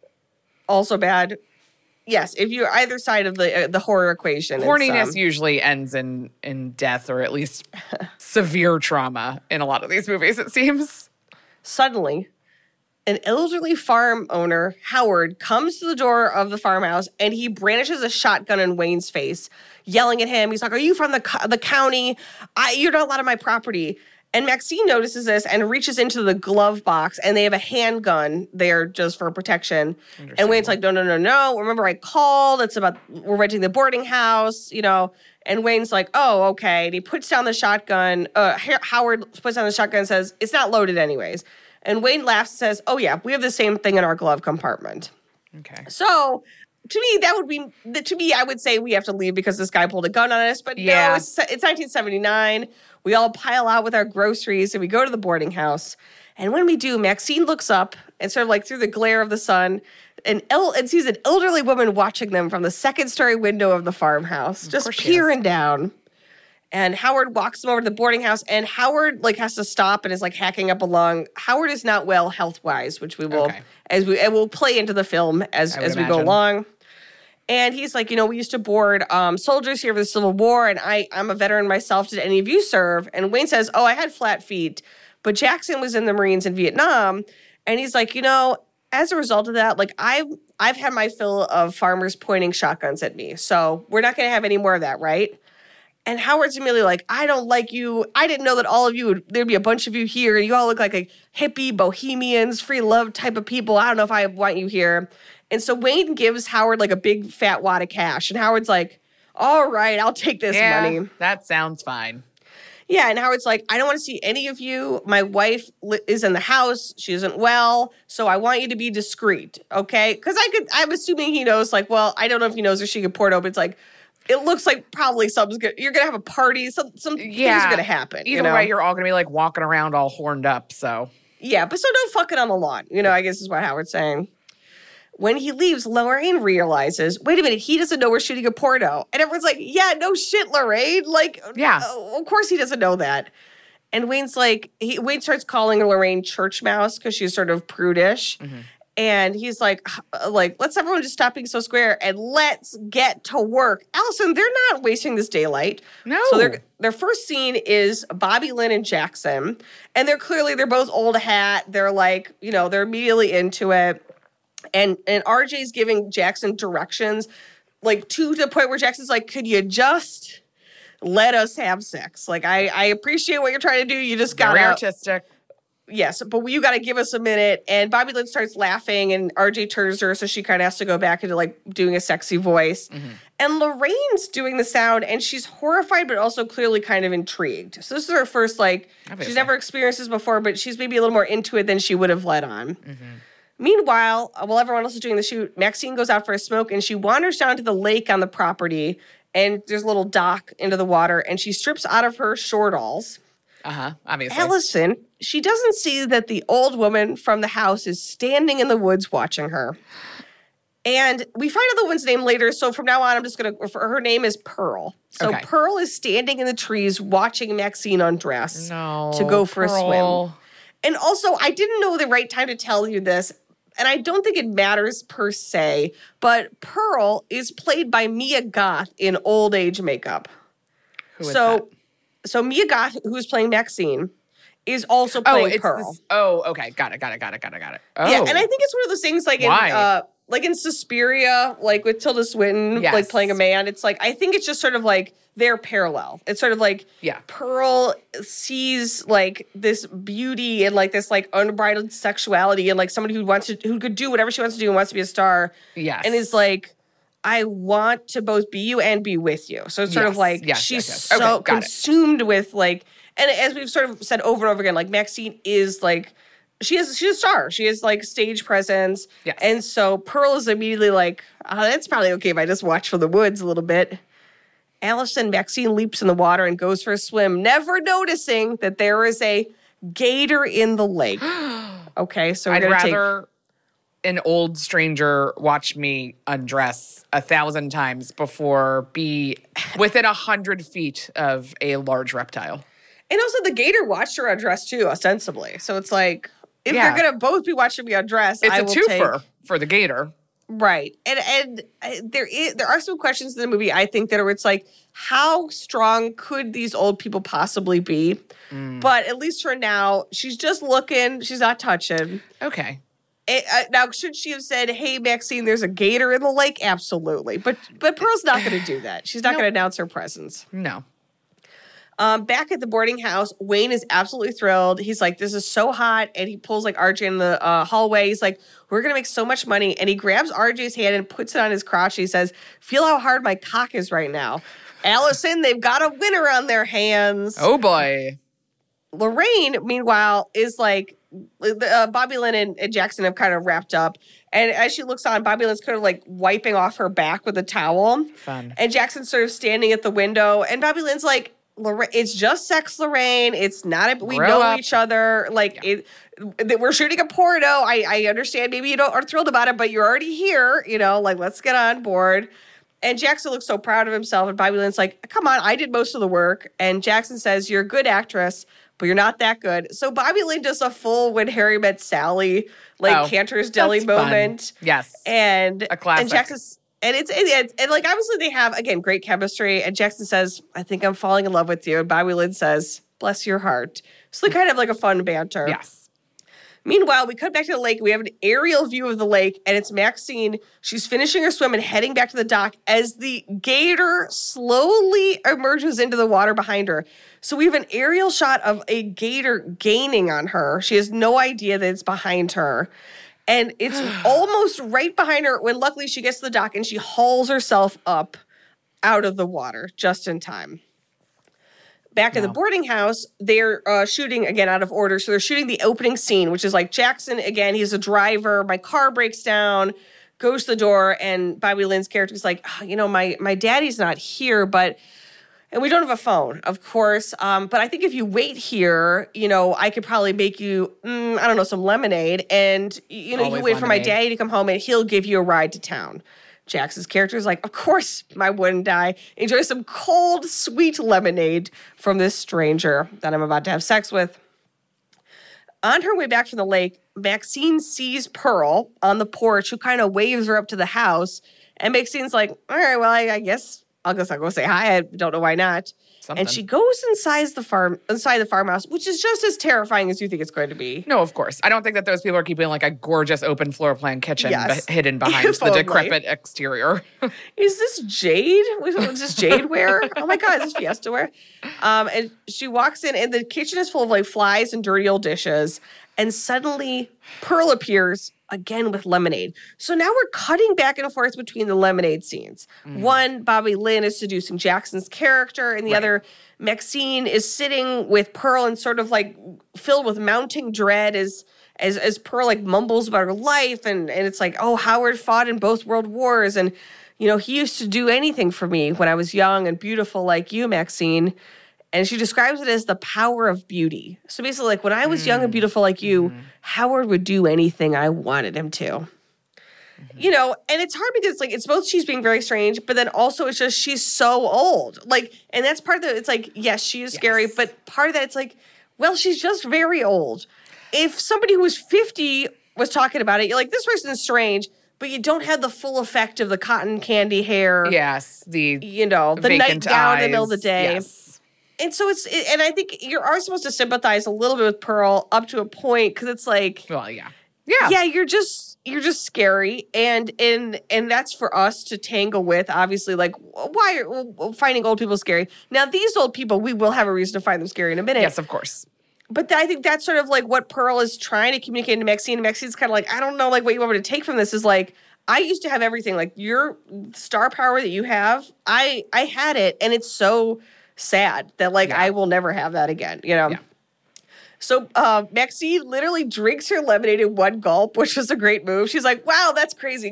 also bad. Yes, if you're either side of the uh, the horror equation. Horniness um, usually ends in, in death or at least severe trauma in a lot of these movies, it seems. Suddenly, an elderly farm owner, Howard, comes to the door of the farmhouse and he brandishes a shotgun in Wayne's face, yelling at him. He's like, are you from the co- the county? I, you're not allowed on my property. And Maxine notices this and reaches into the glove box, and they have a handgun there just for protection. And Wayne's like, no, no, no, no. Remember, I called. It's about, we're renting the boarding house, you know. And Wayne's like, oh, okay. And he puts down the shotgun. Uh, Howard puts down the shotgun and says, it's not loaded anyways. And Wayne laughs and says, oh, yeah, we have the same thing in our glove compartment. Okay. So, to me, that would be, to me, I would say we have to leave because this guy pulled a gun on us. But yeah. no, it's, it's nineteen seventy-nine. We all pile out with our groceries and we go to the boarding house. And when we do, Maxine looks up and sort of like through the glare of the sun and, el- and sees an elderly woman watching them from the second story window of the farmhouse, just peering down. And Howard walks them over to the boarding house, and Howard like has to stop and is like hacking up along. Howard is not well health wise, which we will okay. as we and we'll play into the film as as we imagine. go along. And he's like, you know, we used to board um, soldiers here for the Civil War, and I I'm a veteran myself. Did any of you serve? And Wayne says, oh, I had flat feet, but Jackson was in the Marines in Vietnam, and he's like, you know, as a result of that, like I've I've had my fill of farmers pointing shotguns at me, so we're not going to have any more of that, right? And Howard's immediately like, I don't like you. I didn't know that all of you would, there'd be a bunch of you here. You all look like a hippie, bohemians, free love type of people. I don't know if I want you here. And so Wayne gives Howard like a big fat wad of cash. And Howard's like, all right, I'll take this yeah, money. That sounds fine. Yeah, and Howard's like, I don't want to see any of you. My wife li- is in the house. She isn't well. So I want you to be discreet, okay? Because I could, I'm assuming he knows, like, well, I don't know if he knows if she could pour it open. It's like, it looks like probably something's good. You're gonna have a party. Some some yeah. things are gonna happen. Either you know? way, you're all gonna be like walking around all horned up. So yeah, but so don't fuck it on the lawn. You know, I guess is what Howard's saying. When he leaves, Lorraine realizes, wait a minute, he doesn't know we're shooting a porno. And everyone's like, yeah, no shit, Lorraine. Like, Yeah. uh, of course he doesn't know that. And Wayne's like, he, Wayne starts calling Lorraine church mouse because she's sort of prudish. Mm-hmm. And he's like, like, let's everyone just stop being so square and let's get to work. Allison, they're not wasting this daylight. No. So their their first scene is Bobby Lynn and Jackson. And they're clearly, they're both old hat. They're like, you know, they're immediately into it. And and R J's giving Jackson directions, like to the point where Jackson's like, could you just let us have sex? Like, I, I appreciate what you're trying to do. You just got Very artistic. Yes, but you got to give us a minute. And Bobby Lynn starts laughing, and R J turns to her, so she kind of has to go back into like doing a sexy voice. Mm-hmm. And Lorraine's doing the sound, and she's horrified, but also clearly kind of intrigued. So this is her first, like, Obviously. she's never experienced this before, but she's maybe a little more into it than she would have let on. Mm-hmm. Meanwhile, while everyone else is doing the shoot, Maxine goes out for a smoke, and she wanders down to the lake on the property, and there's a little dock into the water, and she strips out of her shortalls. Uh-huh, obviously. Allison, she doesn't see that the old woman from the house is standing in the woods watching her. And we find out the woman's name later, so from now on, I'm just going to refer, her name is Pearl. So okay. Pearl is standing in the trees watching Maxine undress no, to go for Pearl. a swim. And also, I didn't know the right time to tell you this, and I don't think it matters per se, but Pearl is played by Mia Goth in old age makeup. Who is so, that? So Mia Goth, who's playing Maxine, is also playing oh, it's Pearl. This, oh, okay. Got it, got it, got it, got it, got it. Oh. Yeah, and I think it's one of those things like Why? in uh, like in Suspiria, like with Tilda Swinton, yes. like playing a man. It's like, I think it's just sort of like they're parallel. It's sort of like yeah. Pearl sees like this beauty and like this like unbridled sexuality and like somebody who wants to, who could do whatever she wants to do and wants to be a star. Yes. And is like, I want to both be you and be with you. So it's sort yes, of like yes, she's yes, yes. so okay, consumed it. with like, and as we've sort of said over and over again, like Maxine is like, she is she's a star. She has like stage presence. Yes. And so Pearl is immediately like, oh, that's probably okay if I just watch from the woods a little bit. Allison, Maxine leaps in the water and goes for a swim, never noticing that there is a gator in the lake. Okay, so we're I'd gonna rather take an old stranger watch me undress a thousand times before be within a hundred feet of a large reptile. And also the gator watched her undress too, ostensibly. So it's like, if Yeah. you're going to both be watching me undress, It's I a will twofer take, for the gator. right. And and uh, there is there are some questions in the movie, I think, that are it's like, how strong could these old people possibly be? Mm. But at least for now, she's just looking. She's not touching. Okay. It, uh, now, should she have said, hey, Maxine, there's a gator in the lake? Absolutely. But but Pearl's not going to do that. She's not Nope. going to announce her presence. No. Um, back at the boarding house, Wayne is absolutely thrilled. He's like, this is so hot. And he pulls like R J in the uh, hallway. He's like, we're going to make so much money. And he grabs R J's hand and puts it on his crotch. He says, feel how hard my cock is right now. Allison, they've got a winner on their hands. Oh, boy. Lorraine, meanwhile, is like, uh, Bobby Lynn and, and Jackson have kind of wrapped up. And as she looks on, Bobby Lynn's kind of like wiping off her back with a towel. Fun. And Jackson's sort of standing at the window. And Bobby Lynn's like, Lorraine, it's just sex, Lorraine. It's not a, we Grow know up. each other. Like, Yeah. it, that we're shooting a porno. I, I understand maybe you don't are thrilled about it, but you're already here. You know, like, let's get on board. And Jackson looks so proud of himself. And Bobby Lynn's like, come on, I did most of the work. And Jackson says, you're a good actress, but you're not that good. So Bobby Lynn does a full When Harry Met Sally, like Oh, Cantor's Deli that's fun. moment. Yes. And, A classic. and Jackson's, and it's, and it's, and like, obviously they have, again, great chemistry. And Jackson says, I think I'm falling in love with you. And Bobby Lynn says, bless your heart. So they kind of like a fun banter. Yes. Meanwhile, we cut back to the lake. We have an aerial view of the lake, and it's Maxine. She's finishing her swim and heading back to the dock as the gator slowly emerges into the water behind her. So we have an aerial shot of a gator gaining on her. She has no idea that it's behind her. And it's almost right behind her when luckily she gets to the dock and she hauls herself up out of the water just in time. Back at the boarding house, they're uh, shooting, again, out of order. So they're shooting the opening scene, which is like Jackson, again, he's a driver. My car breaks down, goes to the door, and Bobby Lynn's character is like, oh, you know, my, my daddy's not here, but... And we don't have a phone, of course. Um, but I think if you wait here, you know, I could probably make you, mm, I don't know, some lemonade. And, you know, Always you wait for my lemonade. daddy to come home and he'll give you a ride to town. Jax's character is like, of course I wouldn't die. Enjoy some cold, sweet lemonade from this stranger that I'm about to have sex with. On her way back from the lake, Maxine sees Pearl on the porch, who kind of waves her up to the house. And Maxine's like, all right, well, I, I guess I'll guess I'll go say hi. I don't know why not. Something. And she goes inside the farm, inside the farmhouse, which is just as terrifying as you think it's going to be. No, of course. I don't think that those people are keeping like a gorgeous open floor plan kitchen Yes. be- hidden behind If the only. decrepit exterior. Is this Jade? Is this Jade wear? Oh my God, is this Fiesta wear? Um, and she walks in, and the kitchen is full of like flies and dirty old dishes. And suddenly, Pearl appears again with lemonade. So now we're cutting back and forth between the lemonade scenes. Mm. One, Bobby Lynn is seducing Jackson's character, and the Right. other, Maxine is sitting with Pearl and sort of like filled with mounting dread as as as Pearl like mumbles about her life, and and it's like, oh, Howard fought in both world wars, and you know he used to do anything for me when I was young and beautiful like you, Maxine. And she describes it as the power of beauty. So basically, like, when I was mm. young and beautiful like you, mm-hmm. Howard would do anything I wanted him to. Mm-hmm. You know, and it's hard because, like, it's both she's being very strange, but then also it's just she's so old. Like, and that's part of the, it's like, yes, she is yes. scary, but part of that, it's like, well, she's just very old. If somebody who was fifty was talking about it, you're like, this person's strange, but you don't have the full effect of the cotton candy hair. Yes, the you know, the nightgown in the middle of the day. Yes. And so it's, and I think you are supposed to sympathize a little bit with Pearl up to a point, because it's like, well, yeah, yeah, yeah, you're just, you're just scary, and and and that's for us to tangle with. Obviously, like, why are well, finding old people scary? Now, these old people, we will have a reason to find them scary in a minute. Yes, of course. But I think that's sort of like what Pearl is trying to communicate to Maxine. And Maxine's kind of like, I don't know, like what you want me to take from this is like, I used to have everything, like your star power that you have. I I had it, and it's so sad that like yeah. I will never have that again, you know? Yeah. So uh, Maxine literally drinks her lemonade in one gulp, which was a great move. She's like, wow, that's crazy.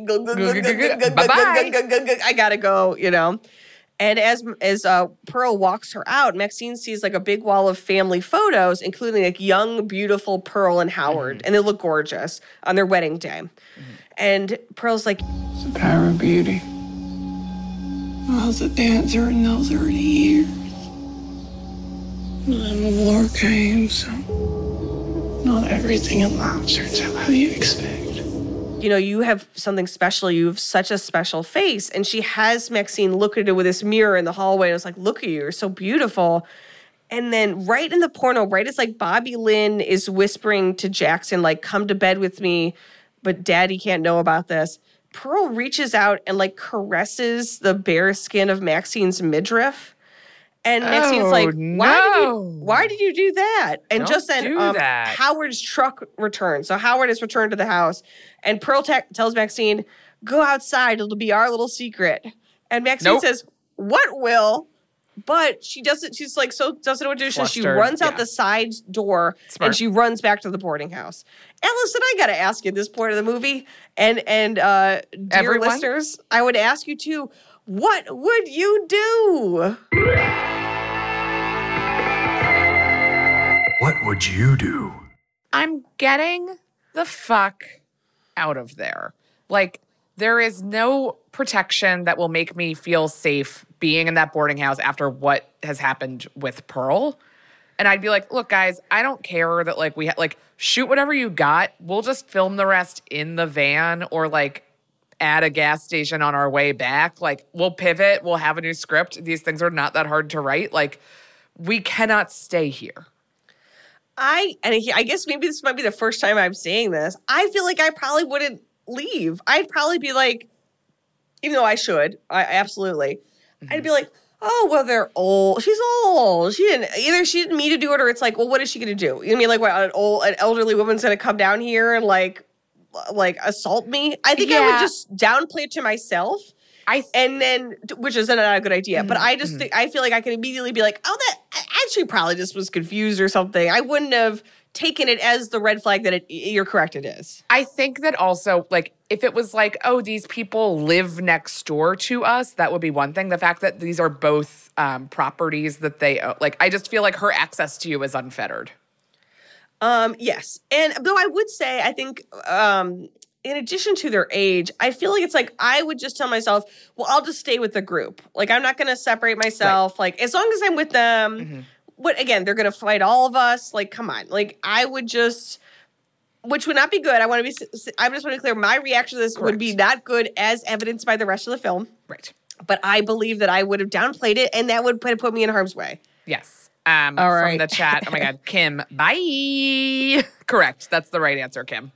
Bye-bye. I gotta go, you know? And as as uh, Pearl walks her out, Maxine sees like a big wall of family photos, including like young, beautiful Pearl and Howard. Mm-hmm. And they look gorgeous on their wedding day. Mm-hmm. And Pearl's like, it's the power of beauty. I was a dancer in those early years. And then the war came, so not everything in life turns out how you expect. You know, you have something special. You have such a special face. And she has Maxine look at her with this mirror in the hallway. And it's like, look at you. You're so beautiful. And then right in the porno, right as like Bobby Lynn is whispering to Jackson, like, come to bed with me, but Daddy can't know about this. Pearl reaches out and like caresses the bare skin of Maxine's midriff. And Maxine's oh, like, why, no. did you, why did you do that? And Don't just then um, Howard's truck returns. So Howard is returned to the house. And Pearl te- tells Maxine, go outside. It'll be our little secret. And Maxine nope. says, what will? But she doesn't, she's like, so doesn't know what to do. So she runs out yeah. the side door Smart. and she runs back to the boarding house. Allison, I got to ask you at this point of the movie, and, and uh, dear Everyone? listeners, I would ask you too, what would you do? What would you do? I'm getting the fuck out of there. Like, there is no protection that will make me feel safe being in that boarding house after what has happened with Pearl. And I'd be like, look, guys, I don't care that, like, we ha- like, shoot whatever you got. We'll just film the rest in the van or, like, at a gas station on our way back. Like, we'll pivot. We'll have a new script. These things are not that hard to write. Like, we cannot stay here. I, and I guess maybe this might be the first time I'm saying this. I feel like I probably wouldn't leave. I'd probably be like, even though I should, I absolutely, mm-hmm. I'd be like, oh, well, they're old. She's old. She didn't, either she didn't mean to do it or it's like, well, what is she going to do? You know, I mean, like, what, an old, an elderly woman's going to come down here and like, like assault me? I think yeah. I would just downplay it to myself. I th- and then, which is not a good idea, mm-hmm. but I just mm-hmm. think, I feel like I could immediately be like, oh, that actually probably just was confused or something. I wouldn't have taken it as the red flag that it, you're correct, it is. I think that also, like, if it was like, oh, these people live next door to us, that would be one thing. The fact that these are both um, properties that they own, like, I just feel like her access to you is unfettered. Um, yes. And though I would say, I think, um, in addition to their age, I feel like it's like, I would just tell myself, well, I'll just stay with the group. Like, I'm not going to separate myself. Right. Like, as long as I'm with them, mm-hmm. what, again, they're going to fight all of us. Like, come on. Like, I would just... Which would not be good. I want to be. I just want to clear. My reaction to this Correct. Would be not good, as evidenced by the rest of the film. Right. But I believe that I would have downplayed it, and that would put, put me in harm's way. Yes. Um, All from right. the chat. Oh my God, Kim. Bye. Correct. That's the right answer, Kim.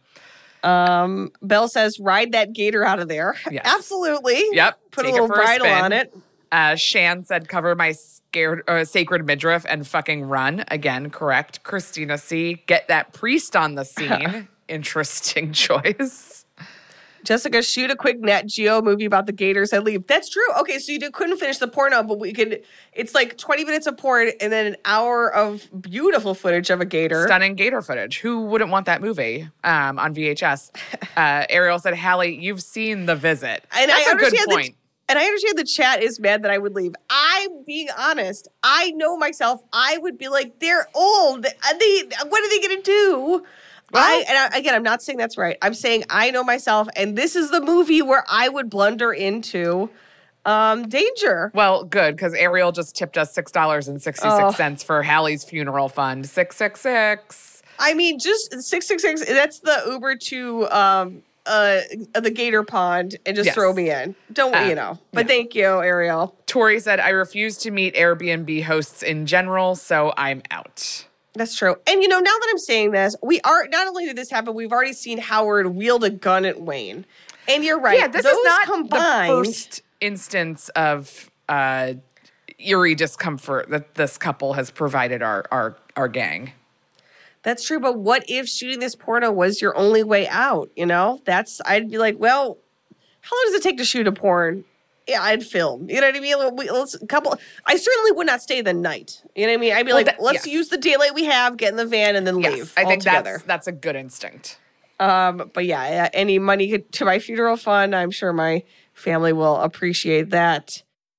Um, Belle says, "Ride that gator out of there." Yes. Absolutely. Yep. Put Take a little bridle on it. Uh, Shan said, "Cover my scared uh, sacred midriff and fucking run." Again, correct. Christina C. Get that priest on the scene. Interesting choice. Jessica, shoot a quick Nat Geo movie about the gators and leave. That's true. Okay, so you do, couldn't finish the porno, but we could. It's like twenty minutes of porn and then an hour of beautiful footage of a gator. Stunning gator footage. Who wouldn't want that movie um, on V H S? Uh, Ariel said, "Hallie, you've seen The Visit." And That's I a good understand point. The, and I understand the chat is mad that I would leave. I'm being honest. I know myself. I would be like, they're old. They, what are they going to do? Well, I, and I, again, I'm not saying that's right. I'm saying I know myself, and this is the movie where I would blunder into um, danger. Well, good, because Ariel just tipped us six dollars and sixty-six cents oh. for Hallie's funeral fund. six six six. I mean, just six six six, that's the Uber to um, uh, the Gator Pond, and just yes. throw me in. Don't, uh, you know. But yeah. Thank you, Ariel. Tori said, "I refuse to meet Airbnb hosts in general, so I'm out." That's true. And, you know, now that I'm saying this, we are, not only did this happen, we've already seen Howard wield a gun at Wayne. And you're right. Yeah, this Those is not combined, the first instance of uh, eerie discomfort that this couple has provided our, our, our gang. That's true. But what if shooting this porno was your only way out? You know, that's, I'd be like, well, how long does it take to shoot a porn? Yeah, I'd film. You know what I mean? We, let's a couple. I certainly would not stay the night. You know what I mean? I'd be well, like, that, let's yes. use the daylight we have, get in the van, and then yes, leave. I think together. that's that's a good instinct. Um, but yeah, any money to my funeral fund, I'm sure my family will appreciate that.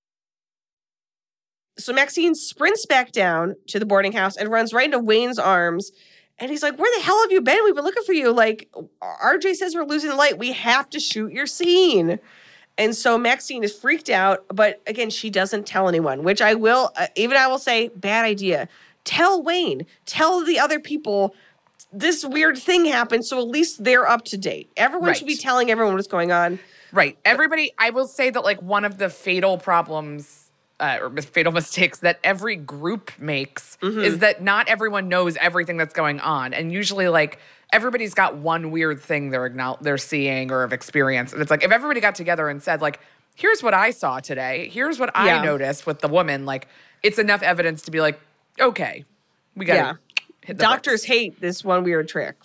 So Maxine sprints back down to the boarding house and runs right into Wayne's arms. And he's like, "Where the hell have you been? We've been looking for you. Like, R J says we're losing the light. We have to shoot your scene." And so Maxine is freaked out, but again, she doesn't tell anyone, which I will, uh, even I will say, bad idea. Tell Wayne, tell the other people this weird thing happened, so at least they're up to date. Everyone right. should be telling everyone what's going on. Right. Everybody, I will say that like one of the fatal problems uh, or fatal mistakes that every group makes mm-hmm. is that not everyone knows everything that's going on. And usually like, everybody's got one weird thing they're acknow- they're seeing or have experienced. And it's like, if everybody got together and said, like, here's what I saw today, here's what I yeah. noticed with the woman, like, it's enough evidence to be like, okay, we got to yeah. hit the Doctors books. hate this one weird trick.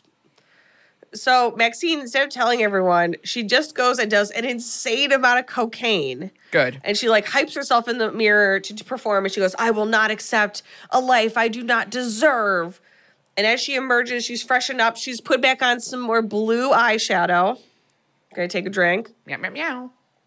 So Maxine, instead of telling everyone, she just goes and does an insane amount of cocaine. Good. And she, like, hypes herself in the mirror to, to perform, and she goes, "I will not accept a life I do not deserve." And as she emerges, she's freshened up. She's put back on some more blue eyeshadow. Gonna take a drink. Meow, meow, meow.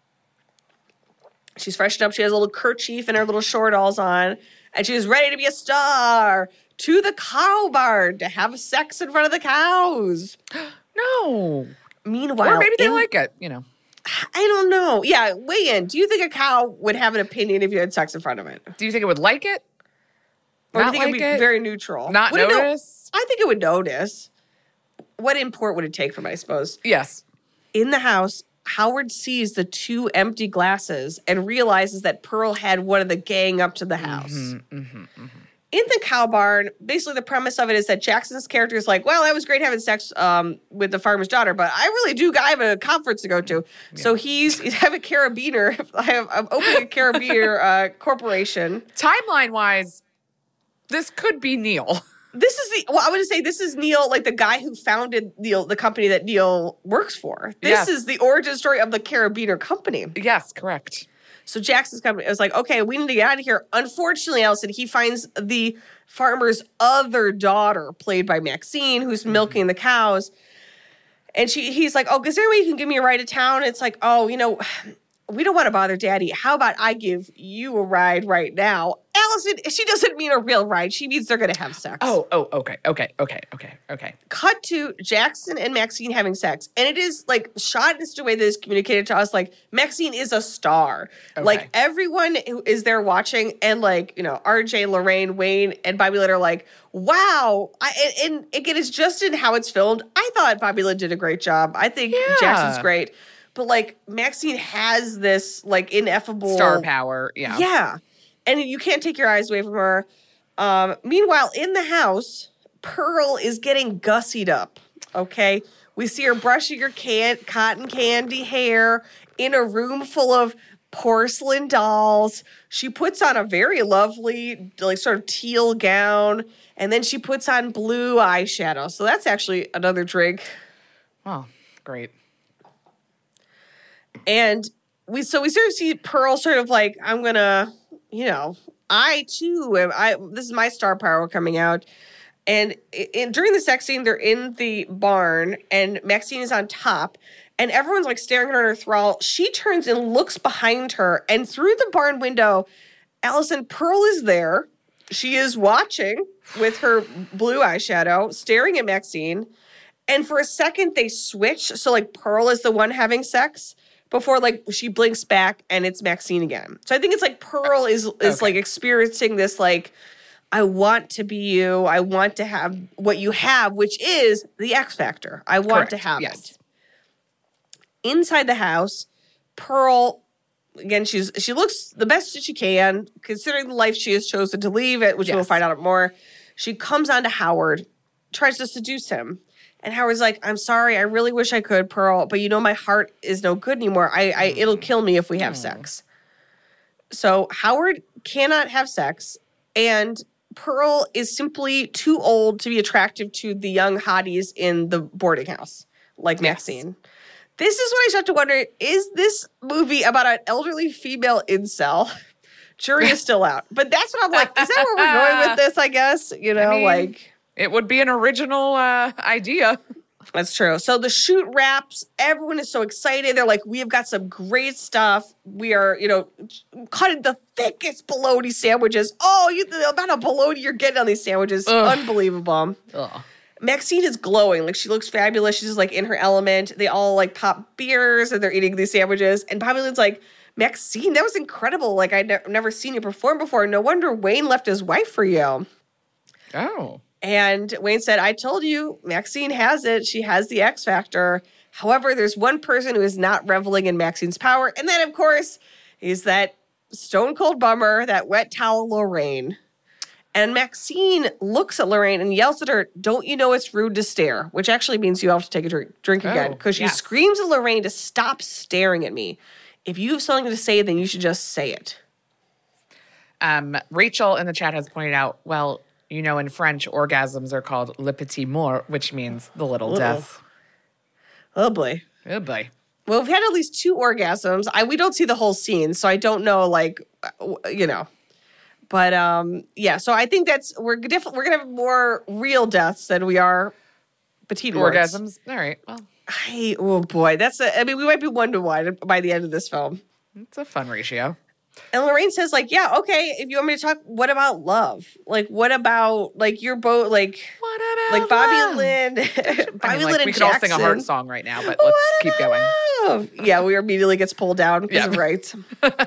She's freshened up. She has a little kerchief and her little shortalls on. And she's ready to be a star. To the cow barn to have sex in front of the cows. No. Meanwhile. Or maybe they in, like it, you know. I don't know. Yeah, weigh in. Do you think a cow would have an opinion if you had sex in front of it? Do you think it would like it? Or Not do you think like it would be it? very neutral? Not would notice? It no- I think it would notice. What import would it take from it, I suppose? Yes. In the house, Howard sees the two empty glasses and realizes that Pearl had one of the gang up to the house. Mm-hmm, mm-hmm, mm-hmm. In the cow barn, basically the premise of it is that Jackson's character is like, well, that was great having sex um, with the farmer's daughter, but I really do, I have a conference to go to. Yeah. So he's, he's have a carabiner. I have, I'm opening a carabiner uh, corporation. Timeline-wise, this could be Neil. This is the, well, I would say this is Neil, like the guy who founded Neil, the company that Neil works for. This yes. is the origin story of the carabiner company. Yes, correct. So Jackson's company was like, okay, we need to get out of here. Unfortunately, Allison, he finds the farmer's other daughter, played by Maxine, who's mm-hmm. milking the cows. And she, he's like, oh, is there a way you can give me a ride to town? It's like, oh, you know, we don't want to bother Daddy. How about I give you a ride right now? Allison, she doesn't mean a real ride. She means they're going to have sex. Oh, oh, okay, okay, okay, okay, okay. Cut to Jackson and Maxine having sex. And it is, like, shot in such a way that is communicated to us, like, Maxine is a star. Okay. Like, everyone who is there watching, and, like, you know, R J, Lorraine, Wayne, and Bobby Lynn are like, wow. I, and, and again, it's just in how it's filmed. I thought Bobby Lynn did a great job. I think yeah. Jackson's great. But, like, Maxine has this, like, ineffable... star power, yeah. Yeah. And you can't take your eyes away from her. Um, meanwhile, in the house, Pearl is getting gussied up, okay? We see her brushing her can- cotton candy hair in a room full of porcelain dolls. She puts on a very lovely, like, sort of teal gown, and then she puts on blue eyeshadow. So that's actually another drink. Oh, great. And we so we sort of see Pearl sort of like, I'm going to... you know, I too am, I, this is my star power coming out. And in, during the sex scene, they're in the barn and Maxine is on top and everyone's like staring at her in her thrall. She turns and looks behind her, and through the barn window, Allison, Pearl is there. She is watching with her blue eyeshadow, staring at Maxine. And for a second they switch. So like Pearl is the one having sex. Before, like, she blinks back and it's Maxine again. So I think it's like Pearl is is okay. like experiencing this, like, I want to be you. I want to have what you have, which is the X Factor. I want Correct. to have yes. it. Inside the house, Pearl, again, she's she looks the best that she can, considering the life she has chosen to leave it, which yes. we'll find out more. She comes on to Howard, tries to seduce him. And Howard's like, I'm sorry, I really wish I could, Pearl, but you know my heart is no good anymore. I, I it'll kill me if we have mm. sex. So Howard cannot have sex, and Pearl is simply too old to be attractive to the young hotties in the boarding house, like yes. Maxine. This is when I start to wonder, is this movie about an elderly female incel? Jury is still out. But that's what I'm like, is that where we're going with this, I guess? You know, I mean, like... it would be an original uh, idea. That's true. So the shoot wraps. Everyone is so excited. They're like, we have got some great stuff. We are, you know, cutting the thickest bologna sandwiches. Oh, you, the amount of bologna you're getting on these sandwiches. Ugh. Unbelievable. Ugh. Maxine is glowing. Like, she looks fabulous. She's, like, in her element. They all, like, pop beers and they're eating these sandwiches. And Bobby Lynn's like, Maxine, that was incredible. Like, I'd ne- never seen you perform before. No wonder Wayne left his wife for you. Oh. And Wayne said, I told you, Maxine has it. She has the X Factor. However, there's one person who is not reveling in Maxine's power. And then, of course, is that stone cold bummer, that wet towel Lorraine. And Maxine looks at Lorraine and yells at her, don't you know it's rude to stare? Which actually means you have to take a drink, drink again. Because she yes. screams at Lorraine to stop staring at me. If you have something to say, then you should just say it. Um, Rachel in the chat has pointed out, well, you know, in French, orgasms are called le petit mort, which means the little Little. death. Oh, boy. Oh, boy. Well, we've had at least two orgasms. I We don't see the whole scene, so I don't know, like, you know. But, um, yeah, so I think that's, we're diff- we're going to have more real deaths than we are petite orgasms. Morts. All right, well. I, oh, boy. That's, a, I mean, we might be one to one by the end of this film. It's a fun ratio. And Lorraine says, like, yeah, okay, if you want me to talk, what about love? Like, what about, like, you're both, like, what about like Bobby love? Lynn, Bobby I mean, like, Lynn and we could Jackson. all sing a heart song right now, but let's What keep going. love? Yeah, we immediately gets pulled down because Yep. of rights.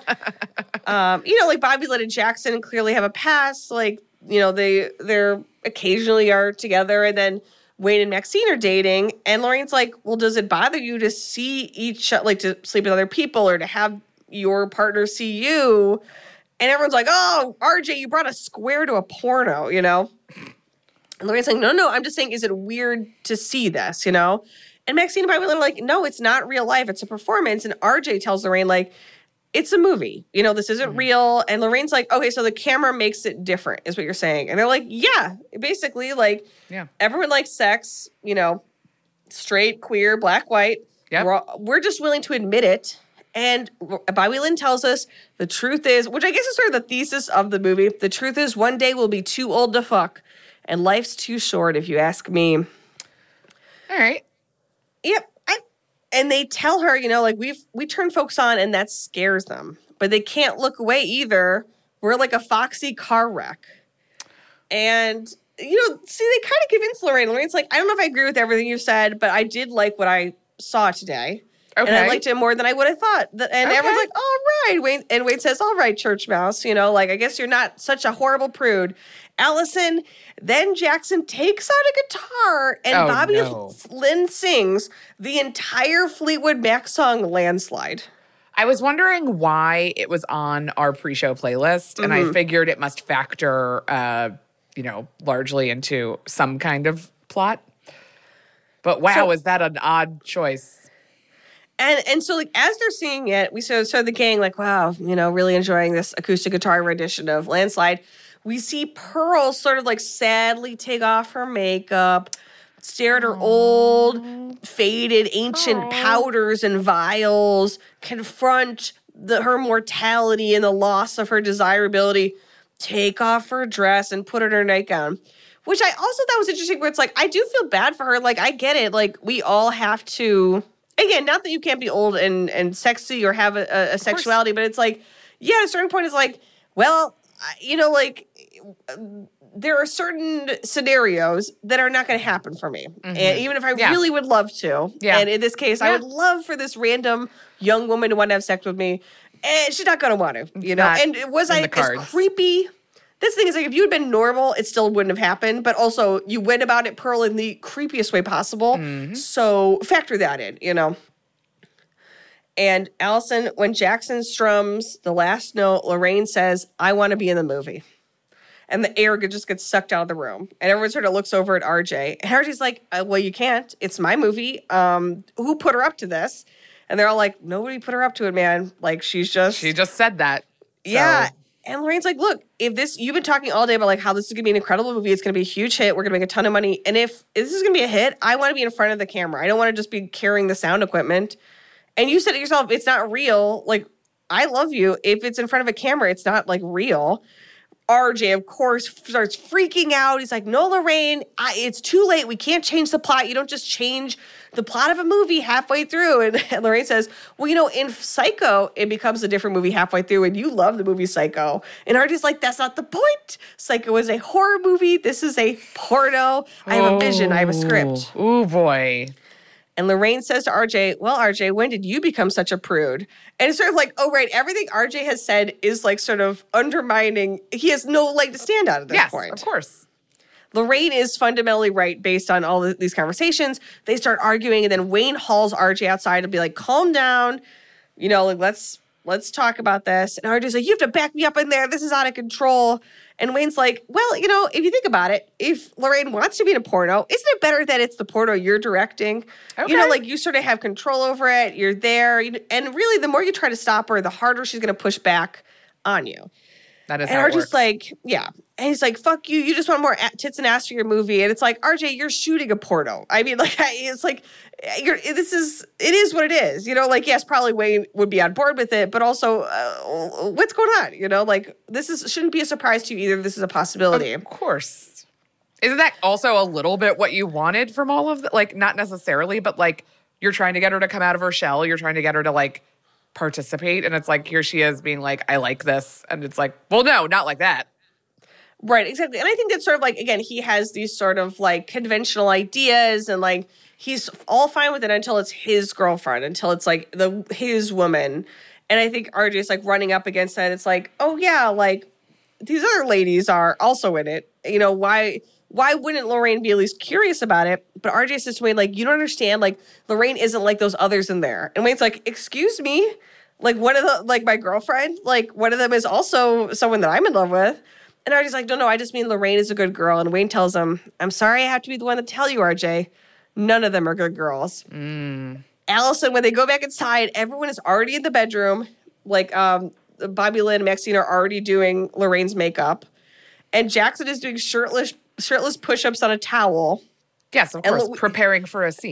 um, you know, like Bobby Lynn and Jackson clearly have a past. Like, you know, they they're occasionally are together, and then Wayne and Maxine are dating. And Lorraine's like, well, does it bother you to see each, like, to sleep with other people or to have your partner see you? And everyone's like, oh, R J, you brought a square to a porno, you know? And Lorraine's like, no, no, I'm just saying, is it weird to see this, you know? And Maxine and Bobby Lynn are like, no, it's not real life. It's a performance. And R J tells Lorraine, like, it's a movie. You know, this isn't mm-hmm. real. And Lorraine's like, okay, so the camera makes it different, is what you're saying. And they're like, yeah, basically, like, yeah. everyone likes sex, you know, straight, queer, black, white. Yep. We're, all, we're just willing to admit it. And Bobby Lynn tells us the truth is, which I guess is sort of the thesis of the movie, the truth is one day we'll be too old to fuck, and life's too short if you ask me. All right. Yep. I, and they tell her, you know, like we've we turn folks on and that scares them. But they can't look away either. We're like a foxy car wreck. And, you know, see, they kind of convince Lorraine. Lorraine's like, I don't know if I agree with everything you said, but I did like what I saw today. Okay. And I liked it more than I would have thought. And okay. Everyone's like, all right. Wayne, and Wayne says, all right, church mouse. You know, like, I guess you're not such a horrible prude. Allison, then Jackson takes out a guitar and oh, Bobby no. Lynn sings the entire Fleetwood Mac song, Landslide. I was wondering why it was on our pre-show playlist, mm-hmm. and I figured it must factor, uh, you know, largely into some kind of plot. But wow, so, is that an odd choice? And and so, like, as they're singing it, we saw, saw the gang, like, wow, you know, really enjoying this acoustic guitar rendition of Landslide. We see Pearl sort of, like, sadly take off her makeup, stare at her Aww. old, faded, ancient Aww. powders and vials, confront the, her mortality and the loss of her desirability, take off her dress and put it in her nightgown. Which I also thought was interesting, where it's like, I do feel bad for her. Like, I get it. Like, we all have to, again, not that you can't be old and, and sexy or have a, a sexuality, but it's like, yeah, at a certain point, it's like, well, you know, like, there are certain scenarios that are not going to happen for me. Mm-hmm. And even if I yeah. really would love to. Yeah. And in this case, yeah. I would love for this random young woman to want to have sex with me. And she's not going to want to, you know? And was I as creepy? This thing is like, if you had been normal, it still wouldn't have happened. But also, you went about it, Pearl, in the creepiest way possible. Mm-hmm. So factor that in, you know? And Allison, when Jackson strums the last note, Lorraine says, I want to be in the movie. And the air just gets sucked out of the room. And everyone sort of looks over at R J. And R J's like, uh, well, you can't. It's my movie. Um, who put her up to this? And they're all like, nobody put her up to it, man. Like, she's just... She just said that. So. Yeah. And Lorraine's like, look, if this... You've been talking all day about, like, how this is going to be an incredible movie. It's going to be a huge hit. We're going to make a ton of money. And if, if this is going to be a hit, I want to be in front of the camera. I don't want to just be carrying the sound equipment. And you said it yourself, it's not real. Like, I love you. If it's in front of a camera, it's not, like, real. R J, of course, starts freaking out. He's like, no, Lorraine, I, it's too late. We can't change the plot. You don't just change the plot of a movie halfway through. And, and Lorraine says, well, you know, in Psycho, it becomes a different movie halfway through, and you love the movie Psycho. And R J's like, that's not the point. Psycho is a horror movie. This is a porno. I have a vision. I have a script. Oh, boy. And Lorraine says to R J, well, R J, when did you become such a prude? And it's sort of like, oh, right, everything R J has said is like sort of undermining. He has no leg to stand on at this yes, point. Of course. Lorraine is fundamentally right based on all of these conversations. They start arguing, and then Wayne hauls R J outside to be like, calm down. You know, like, let's let's talk about this. And R J's like, you have to back me up in there. This is out of control. And Wayne's like, well, you know, if you think about it, if Lorraine wants to be in a porno, isn't it better that it's the porno you're directing? Okay. You know, like, you sort of have control over it. You're there. And really, the more you try to stop her, the harder she's going to push back on you. That is and how R J's it works. Like, yeah. And he's like, fuck you. You just want more tits and ass for your movie. And it's like, R J, you're shooting a porno. I mean, like, it's like, you're, this is, it is what it is. You know, like, yes, probably Wayne would be on board with it, but also, uh, what's going on? You know, like, this is shouldn't be a surprise to you either. This is a possibility. Of course. Isn't that also a little bit what you wanted from all of that? Like, not necessarily, but, like, you're trying to get her to come out of her shell. You're trying to get her to, like, participate. And it's like, here she is being like, I like this. And it's like, well, no, not like that. Right, exactly. And I think that's sort of like, again, he has these sort of like conventional ideas, and like he's all fine with it until it's his girlfriend, until it's like the his woman. And I think R J's like running up against that. It's like, oh yeah, like these other ladies are also in it. You know, why why wouldn't Lorraine be at least curious about it? But R J says to Wayne, like, you don't understand, like Lorraine isn't like those others in there. And Wayne's like, excuse me? Like, one of the, like my girlfriend, like one of them is also someone that I'm in love with. And R J's like, no, no, I just mean Lorraine is a good girl. And Wayne tells him, I'm sorry I have to be the one to tell you, R J. None of them are good girls. Mm. Allison, when they go back inside, everyone is already in the bedroom. Like, um, Bobby Lynn and Maxine are already doing Lorraine's makeup. And Jackson is doing shirtless shirtless push-ups on a towel. Yes, of course, Lo- preparing for a scene.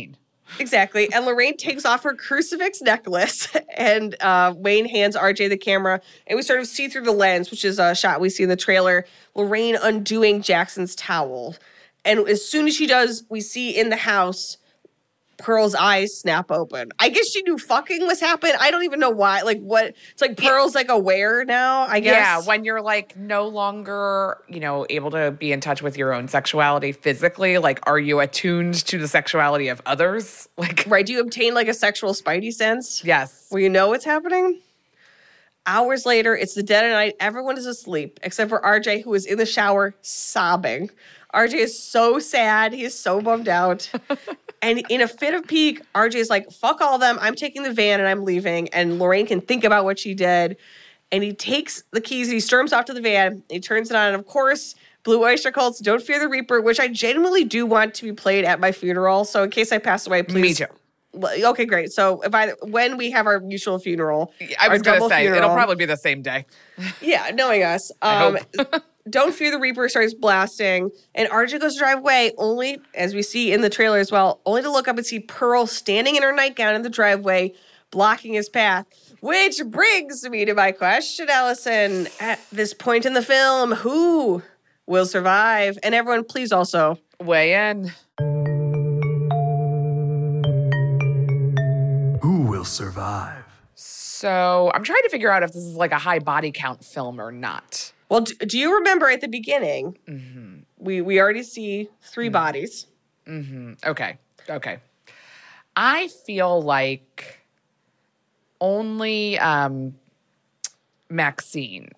Exactly. And Lorraine takes off her crucifix necklace, and uh, Wayne hands R J the camera, and we sort of see through the lens, which is a shot we see in the trailer, Lorraine undoing Jackson's towel. And as soon as she does, we see in the house Pearl's eyes snap open. I guess she knew fucking was happening. I don't even know why. Like, what? It's like Pearl's like aware now, I guess. Yeah, when you're like no longer, you know, able to be in touch with your own sexuality physically, like, are you attuned to the sexuality of others? Like, right? Do you obtain like a sexual spidey sense? Yes. Where you know what's happening? Hours later, it's the dead of night. Everyone is asleep except for R J, who is in the shower sobbing. R J is so sad. He is so bummed out. And in a fit of pique, R J is like, fuck all of them. I'm taking the van and I'm leaving. And Lorraine can think about what she did. And he takes the keys and he storms off to the van. He turns it on. And of course, Blue Oyster Cult's Don't Fear the Reaper, which I genuinely do want to be played at my funeral. So in case I pass away, please. Me too. Okay, great. So if I when we have our mutual funeral, I was going to say, funeral, it'll probably be the same day. Yeah, knowing us. Um, Don't Fear the Reaper starts blasting, and R J goes to drive away, only, as we see in the trailer as well, only to look up and see Pearl standing in her nightgown in the driveway, blocking his path. Which brings me to my question, Allison. At this point in the film, who will survive? And everyone, please also weigh in. Who will survive? So I'm trying to figure out if this is like a high body count film or not. Well, do, do you remember at the beginning, mm-hmm. we, we already see three mm-hmm. bodies. Mm-hmm. Okay. Okay. I feel like only um, Maxine.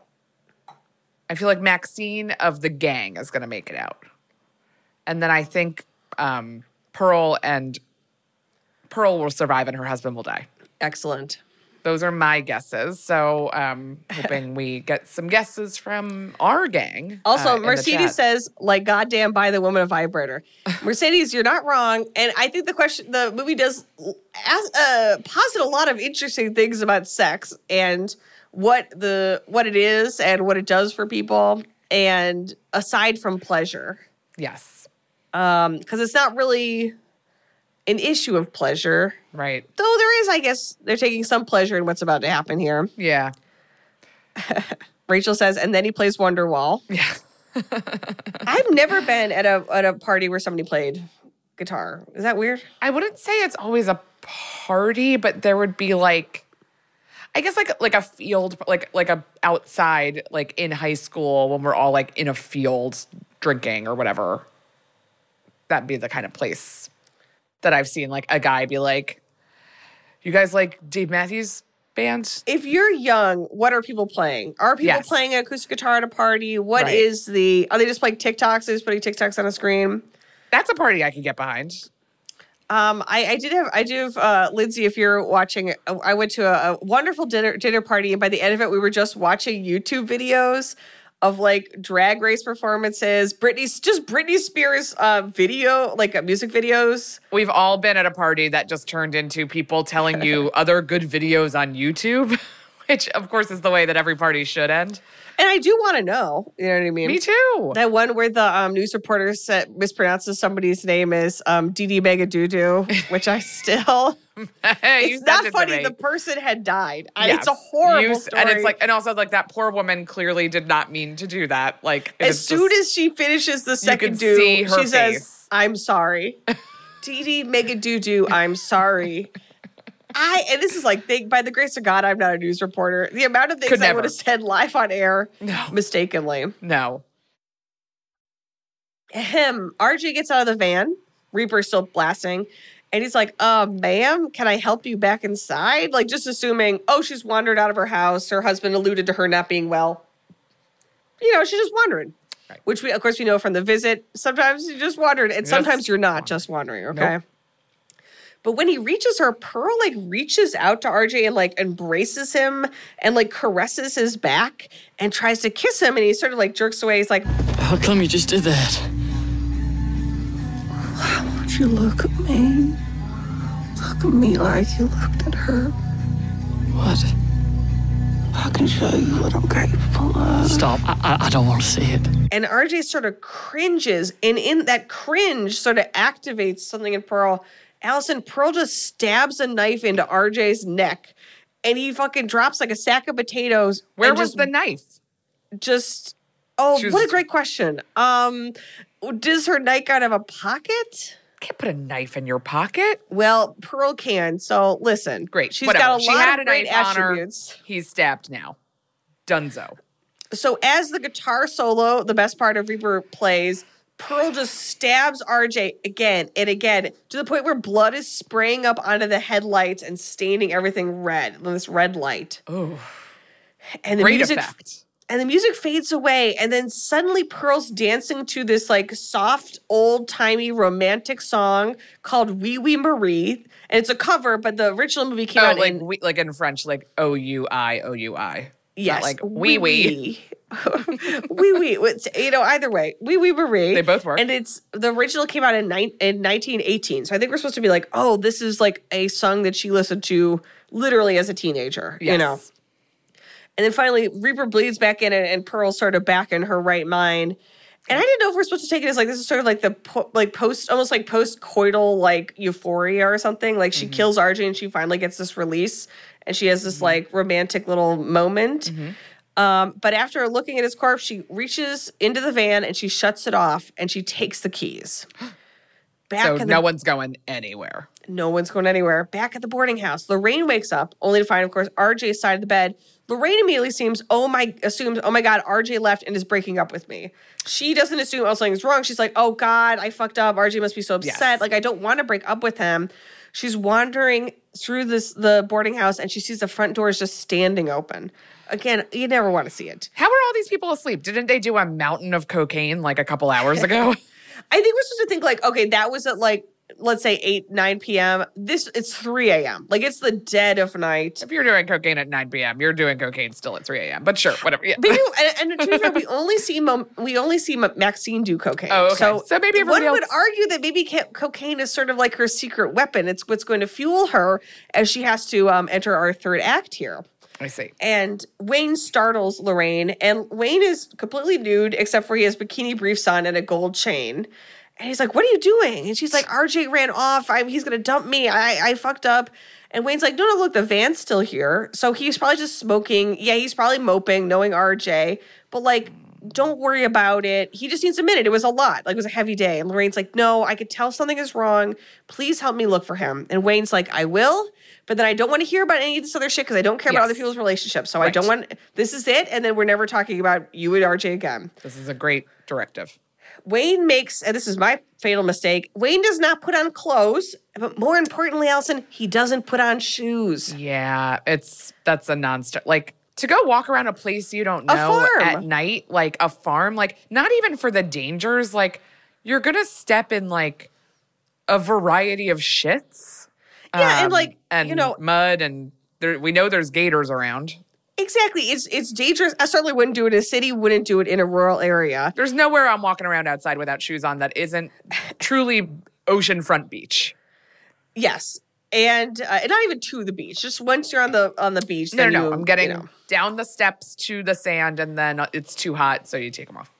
I feel like Maxine of the gang is going to make it out. And then I think um, Pearl and Pearl will survive and her husband will die. Excellent. Those are my guesses. So um hoping we get some guesses from our gang. Also, uh, Mercedes says, like, goddamn, buy the woman a vibrator. Mercedes, you're not wrong. And I think the question, the movie does ask, uh, posit a lot of interesting things about sex and what the what it is and what it does for people. And aside from pleasure. Yes. Um, because it's not really an issue of pleasure. Right. Though there is, I guess, they're taking some pleasure in what's about to happen here. Yeah. Rachel says, and then he plays Wonderwall. Yeah. I've never been at a at a party where somebody played guitar. Is that weird? I wouldn't say it's always a party, but there would be like, I guess like like a field, like like a outside, like in high school when we're all like in a field drinking or whatever. That'd be the kind of place that I've seen like a guy be like, you guys like Dave Matthews Band? If you're young, what are people playing? Are people yes. playing acoustic guitar at a party? What right. is the, are they just playing TikToks? They're just putting TikToks on a screen? That's a party I could get behind. Um, I, I did have, I do have, uh, Lindsay, if you're watching, I went to a, a wonderful dinner, dinner party. And by the end of it, we were just watching YouTube videos of like drag race performances, Britney's just Britney Spears uh, video, like uh, music videos. We've all been at a party that just turned into people telling you other good videos on YouTube, which of course is the way that every party should end. And I do want to know, you know what I mean? Me too. That one where the um, news reporter said, mispronounces somebody's name as um, Didi Megadoodoo, which I still... Hey, it's not funny. The person had died. I, yes. It's a horrible you, story. And it's like, and also like that poor woman clearly did not mean to do that. Like as soon just, as she finishes the second you do, see her she face. says, "I'm sorry, Didi Megadoodoo. I'm sorry." I and this is like, thank, by the grace of God, I'm not a news reporter. The amount of things Could I never. would have said live on air, no. mistakenly. No. Him. R J gets out of the van. Reaper's still blasting. And he's like, uh, ma'am, can I help you back inside? Like, just assuming, oh, she's wandered out of her house. Her husband alluded to her not being well. You know, she's just wandering. Right. Which, we, of course, we know from The Visit. Sometimes you just wandered, and Just sometimes you're not wandering. just wandering, okay? Nope. But when he reaches her, Pearl, like, reaches out to R J and, like, embraces him and, like, caresses his back and tries to kiss him. And he sort of, like, jerks away. He's like, how come you just did that? Why won't you look at me? Look at me like you looked at her. What? I can show you what I'm capable of. Stop. I, I, I don't want to see it. and R J sort of cringes. And in that cringe sort of activates something in Pearl. Allison, Pearl just stabs a knife into R J's neck, and he fucking drops like a sack of potatoes. Where and was just, the knife? Just, oh, She was- what a great question. Um, does her nightgown have a pocket? Can't put a knife in your pocket. Well, Pearl can. So listen, Great. She's Whatever. got a she lot had of a great knife on her. attributes. He's stabbed now. Dunzo. So as the guitar solo, the best part of Reaper plays, Pearl just stabs R J again and again to the point where blood is spraying up onto the headlights and staining everything red. This red light. Oh, And the great music effect. and the music fades away, and then suddenly Pearl's dancing to this like soft, old-timey romantic song called Wee Wee Marie. And it's a cover, but the original movie came Oh, out like in we, like in French, like O U I O U I. yes, Not like wee wee. Wee wee. It's, you know, either way, Wee Wee Marie. They both work. And it's the original came out in, nine, in nineteen eighteen. So I think we're supposed to be like, oh, this is like a song that she listened to literally as a teenager, Yes. you know. And then finally, Reaper bleeds back in, and, and Pearl's sort of back in her right mind. And I didn't know if we're supposed to take it as like this is sort of like the po- like post, almost like post-coital like euphoria or something. Like she Mm-hmm. kills R J and she finally gets this release, and she has this Mm-hmm. like romantic little moment. Um, but after looking at his corpse, she reaches into the van and she shuts it off and she takes the keys. Back So in the no one's going anywhere. no one's going anywhere. Back at the boarding house, Lorraine wakes up only to find, of course, R J's side of the bed. Lorraine immediately seems, oh my, assumes, oh my God, R J left and is breaking up with me. She doesn't assume, oh, something's wrong. She's like, oh God, I fucked up. R J must be so upset. Yes. Like, I don't want to break up with him. She's wandering through this the boarding house and she sees the front doors just standing open. Again, you never want to see it. How are all these people asleep? Didn't they do a mountain of cocaine like a couple hours ago? I think we're supposed to think like, okay, that was at like, let's say eight, nine p.m. This, it's three a.m. Like, it's the dead of night. If you're doing cocaine at nine p.m., you're doing cocaine still at three a.m. But sure, whatever. Yeah. Maybe, and, and to be fair, we only see Mo, we only see Ma- Maxine do cocaine. Oh, okay. So, So maybe one everybody would else- argue that maybe ca- cocaine is sort of like her secret weapon. It's what's going to fuel her as she has to um, enter our third act here. I see. And Wayne startles Lorraine, and Wayne is completely nude except for he has bikini briefs on and a gold chain. And he's like, "What are you doing?" And she's like, "R J ran off. I, he's gonna dump me. I, I fucked up." And Wayne's like, "No, no, look, the van's still here. So he's probably just smoking. Yeah, he's probably moping, knowing R J. But like, don't worry about it. He just needs a minute. It was a lot. Like, it was a heavy day." And Lorraine's like, "No, I could tell something is wrong. Please help me look for him." And Wayne's like, "I will. But then I don't want to hear about any of this other shit because I don't care about Yes. other people's relationships. So I Right. don't want, this is it. And then we're never talking about you and R J again." This is a great directive. Wayne makes, and this is my fatal mistake, Wayne does not put on clothes. But more importantly, Allison, he doesn't put on shoes. Yeah, it's that's a non-stop. Like to go walk around a place you don't A know farm. at night, like a farm, like not even for the dangers. Like you're gonna step in like a variety of shits. Yeah, and, um, like, and you know- mud, and there, we know there's gators around. Exactly. It's it's dangerous. I certainly wouldn't do it in a city, wouldn't do it in a rural area. There's nowhere I'm walking around outside without shoes on that isn't truly oceanfront beach. Yes. And, uh, and not even to the beach. Just once you're on the on the beach. No, then no, no. you, I'm getting you know. down the steps to the sand, and then it's too hot, so you take them off.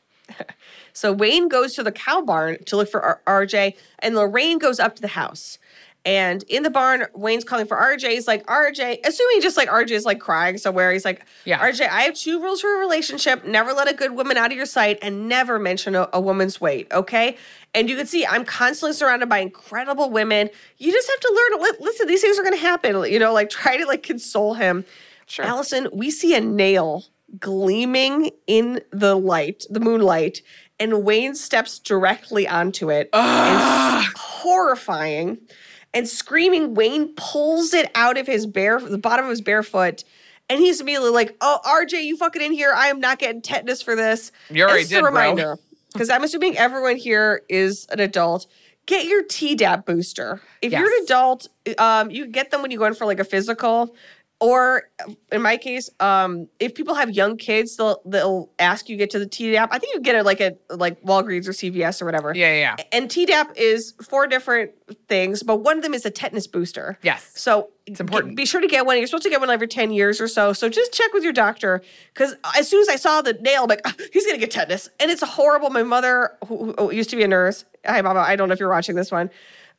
So Wayne goes to the cow barn to look for R- RJ, and Lorraine goes up to the house. And in the barn, Wayne's calling for R J. He's like, R J, assuming just like R J is like crying somewhere. He's like, Yeah. R J, I have two rules for a relationship. Never let a good woman out of your sight and never mention a, a woman's weight, okay? And you can see I'm constantly surrounded by incredible women. You just have to learn, li- listen, these things are going to happen. You know, like try to like console him. Sure. Allison, we see a nail gleaming in the light, the moonlight, and Wayne steps directly onto it. And it's horrifying. And screaming, Wayne pulls it out of his bare, the bottom of his bare foot. And he's immediately like, "Oh, R J, you fucking in here. I am not getting tetanus for this." You already It's did, a bro. reminder, because I'm assuming everyone here is an adult. Get your Tdap booster. If you're an Yes. adult, um, you get them when you go in for like a physical. Or in my case, um, if people have young kids, they'll they'll ask you to get to the Tdap. I think you get it like at like Walgreens or C V S or whatever. Yeah, yeah, yeah. And Tdap is four different things, but one of them is a tetanus booster. Yes. So It's important. Be sure to get one. You're supposed to get one every ten years or so. So just check with your doctor. Because as soon as I saw the nail, I'm like, "Ah, he's going to get tetanus." And it's horrible. My mother, who, who used to be a nurse, hi, Mama, I don't know if you're watching this one.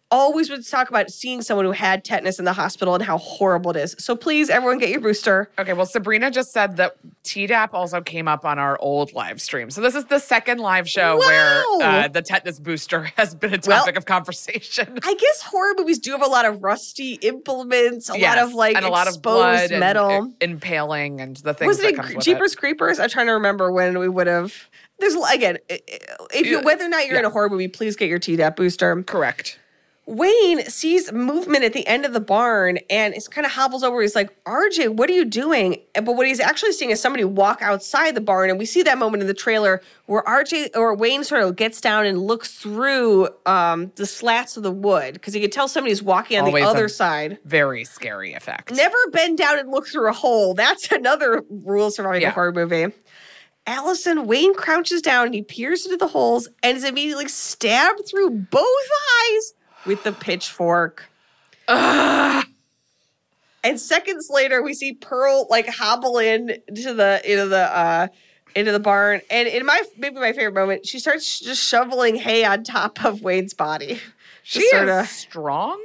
always would talk about seeing someone who had tetanus in the hospital and how horrible it is. So please, everyone get your booster. Okay, well, Sabrina just said that Tdap also came up on our old live stream. So this is the second live show Wow. where uh, the tetanus booster has been a topic Well, of conversation. I guess horror movies do have a lot of rusty implements, a Yes, lot of like and a lot of exposed blood metal. and uh, impaling and the things Was that it comes in with Jeepers it. Creepers? I'm trying to remember when we would have. There's again, if you Yeah. whether or not you're in Yeah. a horror movie, please get your Tdap booster. Correct. Wayne sees movement at the end of the barn and is kind of hobbles over. He's like, R J, what are you doing? But what he's actually seeing is somebody walk outside the barn. And we see that moment in the trailer where R J or Wayne sort of gets down and looks through um, the slats of the wood because he could tell somebody's walking on Always the other a side. Very scary effect. Never bend down and look through a hole. That's another rule of surviving Yeah. a horror movie. Allison, Wayne crouches down and he peers into the holes and is immediately stabbed through both eyes with the pitchfork. Ugh. And seconds later, we see Pearl like hobble in to the into the uh, into the barn, and in my maybe my favorite moment, she starts just shoveling hay on top of Wayne's body. She Just is sorta strong.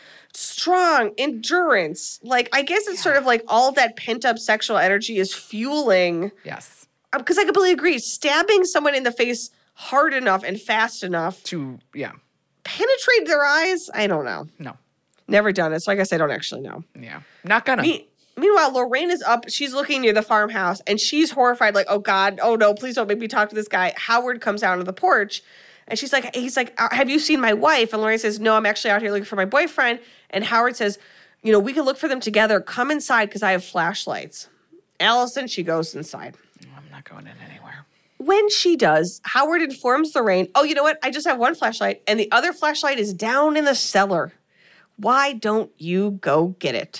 strong endurance. Like I guess it's sort of like all that pent up sexual energy is fueling. Yes. Because I completely agree, stabbing someone in the face hard enough and fast enough To, yeah. penetrate their eyes. I don't know. No. Never done it, so I guess I don't actually know. Yeah. Not gonna. Me- Meanwhile, Lorraine is up. She's looking near the farmhouse, and she's horrified, like, oh, God, oh, no, please don't make me talk to this guy. Howard comes out on the porch, and she's like, he's like, have you seen my wife? And Lorraine says, no, I'm actually out here looking for my boyfriend. And Howard says, you know, we can look for them together. Come inside, because I have flashlights. Allison, she goes inside. I'm not going in anywhere. When she does, Howard informs Lorraine, oh, you know what? I just have one flashlight, and the other flashlight is down in the cellar. Why don't you go get it?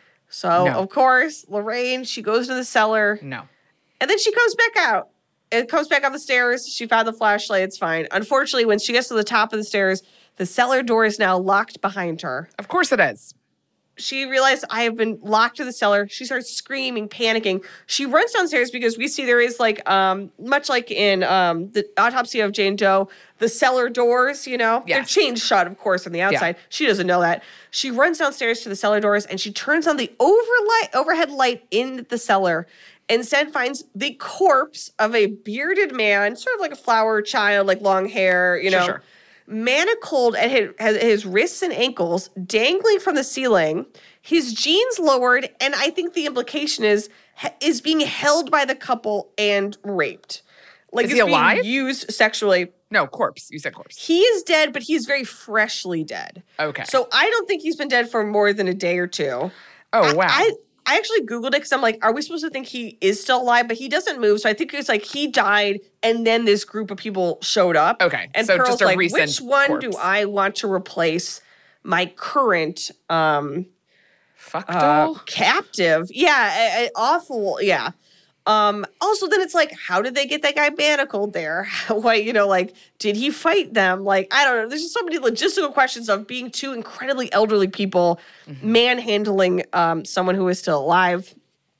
So, No. of course, Lorraine, she goes to the cellar, No. and then she comes back out. It comes back up the stairs. She found the flashlight. It's fine. Unfortunately, when she gets to the top of the stairs, the cellar door is now locked behind her. Of course it is. She realized I have been locked to the cellar. She starts screaming, panicking. She runs downstairs because we see there is like, um, much like in um, the autopsy of Jane Doe, the cellar doors, you know, they're Yes. chained shut, of course, on the outside. She doesn't know that. She runs downstairs to the cellar doors and she turns on the overlight, overhead light in the cellar. Instead finds the corpse of a bearded man, sort of like a flower child, like long hair, you Sure, know, sure. manacled at his, his wrists and ankles, dangling from the ceiling, his jeans lowered, and I think the implication is is being held by the couple and raped. Like Is is he being alive? used sexually. No, corpse. You said corpse. He is dead, but he's very freshly dead. Okay. So I don't think he's been dead for more than a day or two. Oh, wow. I, I actually Googled it because I'm like, are we supposed to think he is still alive? But he doesn't move. So I think it's like he died and then this group of people showed up. Okay, And so Pearl's just a like, recent which one corpse. do I want to replace my current um, Fuck uh, doll? captive? Yeah, a- a- awful. Yeah. Um, also, then it's like, how did they get that guy manacled there? Why, you know, like, did he fight them? Like, I don't know. There's just so many logistical questions of being two incredibly elderly people manhandling um, someone who is still alive.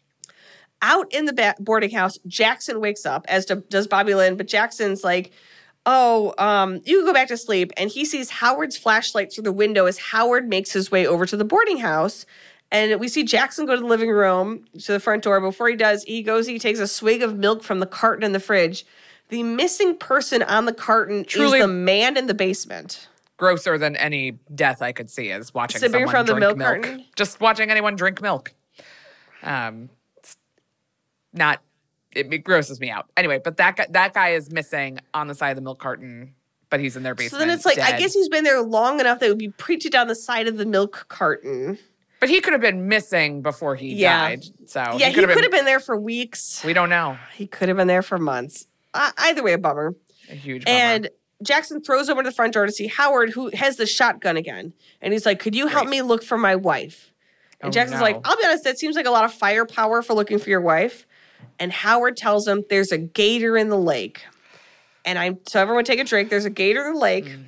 Out in the ba- boarding house, Jackson wakes up, as do, does Bobby Lynn, but Jackson's like, oh, um, you can go back to sleep. And he sees Howard's flashlight through the window as Howard makes his way over to the boarding house. And we see Jackson go to the living room, to the front door. Before he does, he goes, he takes a swig of milk from the carton in the fridge. The missing person on the carton Truly- is the man in the basement. Grosser than any death I could see is watching Sipping someone from the drink milk milk. carton? Just watching anyone drink milk. Um, it's not, it, it grosses me out. Anyway, but that guy, that guy is missing on the side of the milk carton, but he's in their basement. So then it's like, I dead. guess he's been there long enough that it would be printed on the side of the milk carton. But he could have been missing before he Yeah. died. So yeah, he could could have been there for weeks. We don't know. He could have been there for months. Uh, either way, a bummer. A huge bummer. And Jackson throws over to the front door to see Howard, who has the shotgun again. And he's like, could you help Great. me look for my wife? And Oh, Jackson's no. like, I'll be honest, that seems like a lot of firepower for looking for your wife. And Howard tells him there's a gator in the lake. And I'm, so everyone take a drink. There's a gator in the lake. Mm.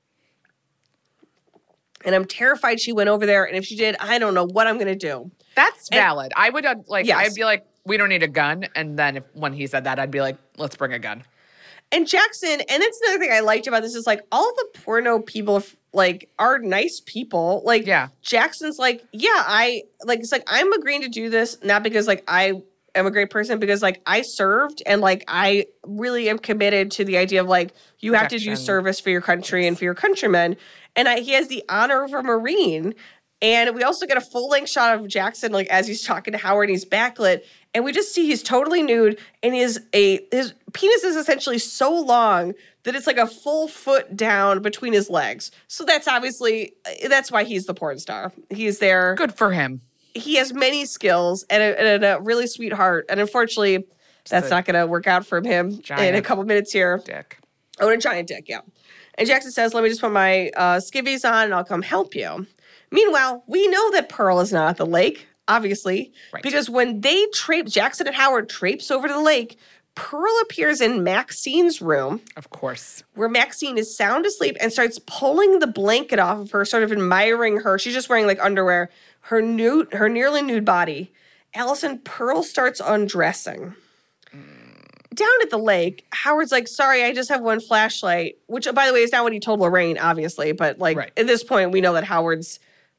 And I'm terrified she went over there. And if she did, I don't know what I'm going to do. That's And- valid. I would uh, like. Yes. I'd be like, we don't need a gun. And then if when he said that, I'd be like, let's bring a gun. And Jackson, and that's another thing I liked about this is like all the porno people like are nice people. Like Yeah. Jackson's like, yeah, I like it's like I'm agreeing to do this not because like I am a great person, because like I served and like I really am committed to the idea of like you have to do Protection. service for your country and for your countrymen. And I, he has the honor of a Marine. And we also get a full length shot of Jackson like as he's talking to Howard and he's backlit. And we just see he's totally nude and his a his penis is essentially so long that it's like a full foot down between his legs. So that's obviously that's why he's the porn star. He's there. Good for him. He has many skills and a, and a really sweet heart. And unfortunately, that's a not going to work out for him in a giant couple minutes here. Dick. Oh, and a giant dick, yeah. And Jackson says, let me just put my uh, skivvies on and I'll come help you. Meanwhile, we know that Pearl is not at the lake, obviously, Right. because when they trape, Jackson and Howard traipse over to the lake, Pearl appears in Maxine's room, Of course. where Maxine is sound asleep and starts pulling the blanket off of her, sort of admiring her. She's just wearing like underwear, her nude, her nearly nude body. Allison, Pearl starts undressing. Down at the lake, Howard's like, sorry, I just have one flashlight, which, by the way, is not what he told Lorraine, obviously. But like Right. at this point, we know that Howard's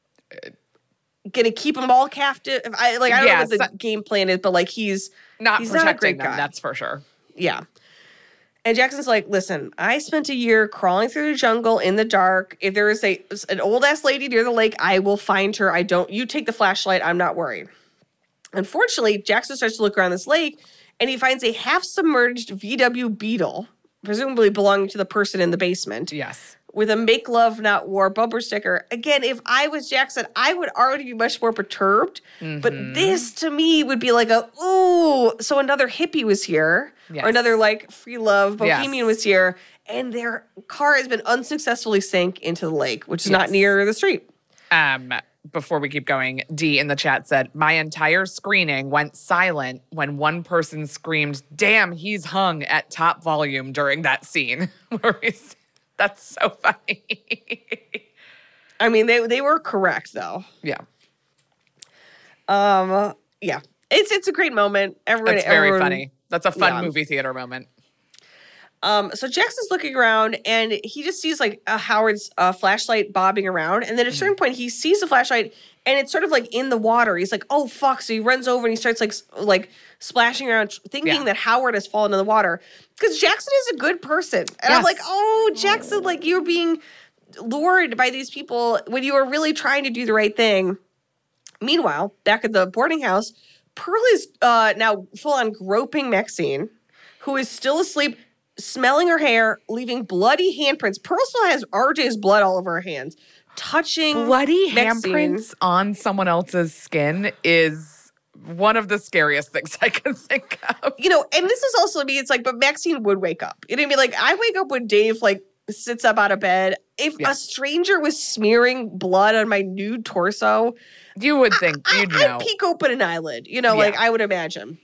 gonna keep them all captive. I like I don't Yeah, know what the so- game plan is, but like he's Not he's not a protecting great them, guy. that's for sure. Yeah. And Jackson's like, listen, I spent a year crawling through the jungle in the dark. If there is a an old ass lady near the lake, I will find her. I don't. You take the flashlight. I'm not worried. Unfortunately, Jackson starts to look around this lake, and he finds a half submerged V W Beetle, presumably belonging to the person in the basement, Yes. with a "Make Love Not War" bumper sticker. Again, if I was Jackson, I would already be much more perturbed. Mm-hmm. But this, to me, would be like a, ooh, so another hippie was here. Yes. Or another, like, free love bohemian Yes. was here. And their car has been unsuccessfully sank into the lake, which is Yes. not near the street. Um, before we keep going, Dee in the chat said, my entire screening went silent when one person screamed, damn, he's hung at top volume during that scene. Where he's, that's so funny. I mean, they they were correct, though. Yeah. Um, yeah. It's it's a great moment. Everyone, That's very everyone- funny. That's a fun yeah. movie theater moment. Um, so Jackson's looking around and he just sees like a Howard's uh, flashlight bobbing around. And then at a certain point, he sees the flashlight and it's sort of like in the water. He's like, oh, fuck. So he runs over and he starts like s- like splashing around, thinking Yeah. that Howard has fallen in the water. Because Jackson is a good person. And I'm Yes. like, oh, Jackson, like you're being lured by these people when you were really trying to do the right thing. Meanwhile, back at the boarding house, Pearl is uh, now full on groping Maxine, who is still asleep, smelling her hair, leaving bloody handprints. Pearl still has R J's blood all over her hands, touching Bloody Maxine. handprints on someone else's skin is one of the scariest things I can think of. You know, and this is also me. It's like, but Maxine would wake up. You know what I mean? Like, I wake up when Dave like sits up out of bed. If Yeah. a stranger was smearing blood on my nude torso, You would think I, you'd know. I'd peek open an eyelid. You know, like Yeah. I would imagine.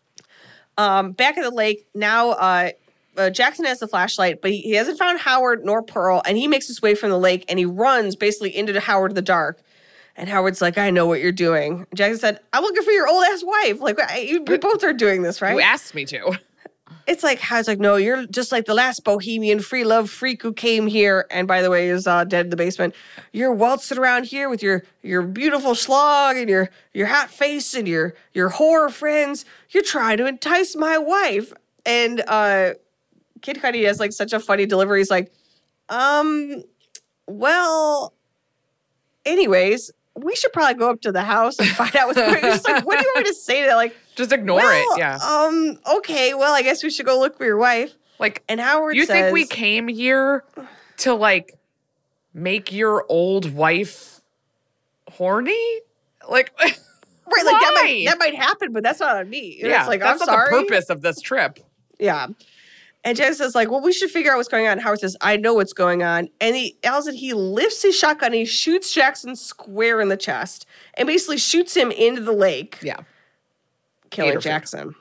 Um, back at the lake now. Uh, uh, Jackson has the flashlight, but he, he hasn't found Howard nor Pearl, and he makes his way from the lake and he runs basically into Howard in the dark. And Howard's like, "I know what you're doing." Jackson said, "I'm looking for your old ass wife. Like I, you, we both are doing this, right?" You asked me to. It's like Howard's like, "No, you're just like the last bohemian free love freak who came here, and by the way, is uh, dead in the basement. You're waltzing around here with your your beautiful slog and your your hot face and your your whore friends. You're trying to entice my wife." And uh, Kid Cudi has like such a funny delivery. He's like, "Um, well, anyways, we should probably go up to the house and find out what's going on." It's like, what do you want me to say to that? Like, Just ignore well, it. Yeah. Um, okay, well, I guess we should go look for your wife. Like, And Howard you says, think we came here to like make your old wife horny? Like, right, like that why? might, that might happen, but that's not on me. You know, yeah, it's like, that's I'm not sorry. the purpose of this trip. Yeah. And Jen says, like, well, we should figure out what's going on. Howard says, I know what's going on. And he, Allison, he lifts his shotgun and he shoots Jackson square in the chest and basically shoots him into the lake, Yeah. killing Gator food. Jackson.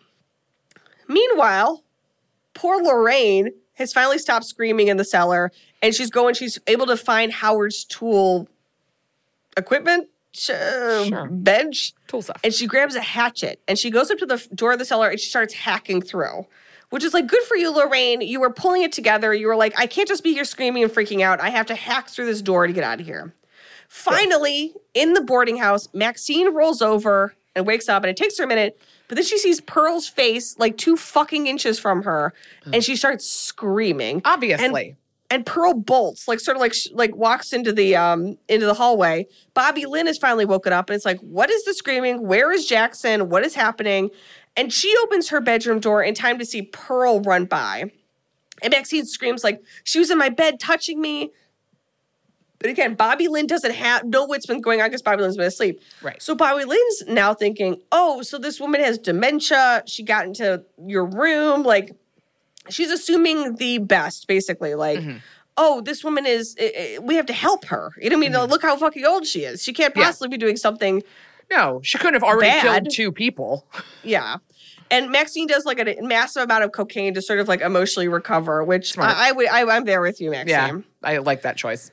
Meanwhile, poor Lorraine has finally stopped screaming in the cellar and she's going, she's able to find Howard's tool equipment, uh, Sure. bench. Tool stuff. And she grabs a hatchet and she goes up to the f- door of the cellar and she starts hacking through. which is like, good for you, Lorraine. You were pulling it together. You were like, I can't just be here screaming and freaking out. I have to hack through this door to get out of here. Finally, in the boarding house, Maxine rolls over and wakes up, and it takes her a minute, but then she sees Pearl's face like two fucking inches from her, and she starts screaming. Obviously. And, and Pearl bolts, like sort of like like walks into the um into the hallway. Bobby Lynn has finally woken up, and it's like, what is the screaming? Where is Jackson? What is happening? And she opens her bedroom door in time to see Pearl run by. And Maxine screams like, she was in my bed touching me. But again, Bobby Lynn doesn't have, know what's been going on because Bobby Lynn's been asleep. Right. So Bobby Lynn's now thinking, oh, so this woman has dementia. She got into your room. Like, she's assuming the best, basically. Like, mm-hmm. oh, this woman is, it, it, we have to help her. You know what I mean? Mm-hmm. Look how fucking old she is. She can't possibly yeah. be doing something No, she couldn't have already bad. killed two people. Yeah. And Maxine does like a massive amount of cocaine to sort of like emotionally recover, which I, I would, I, I'm there with you, Maxine. Yeah, I like that choice.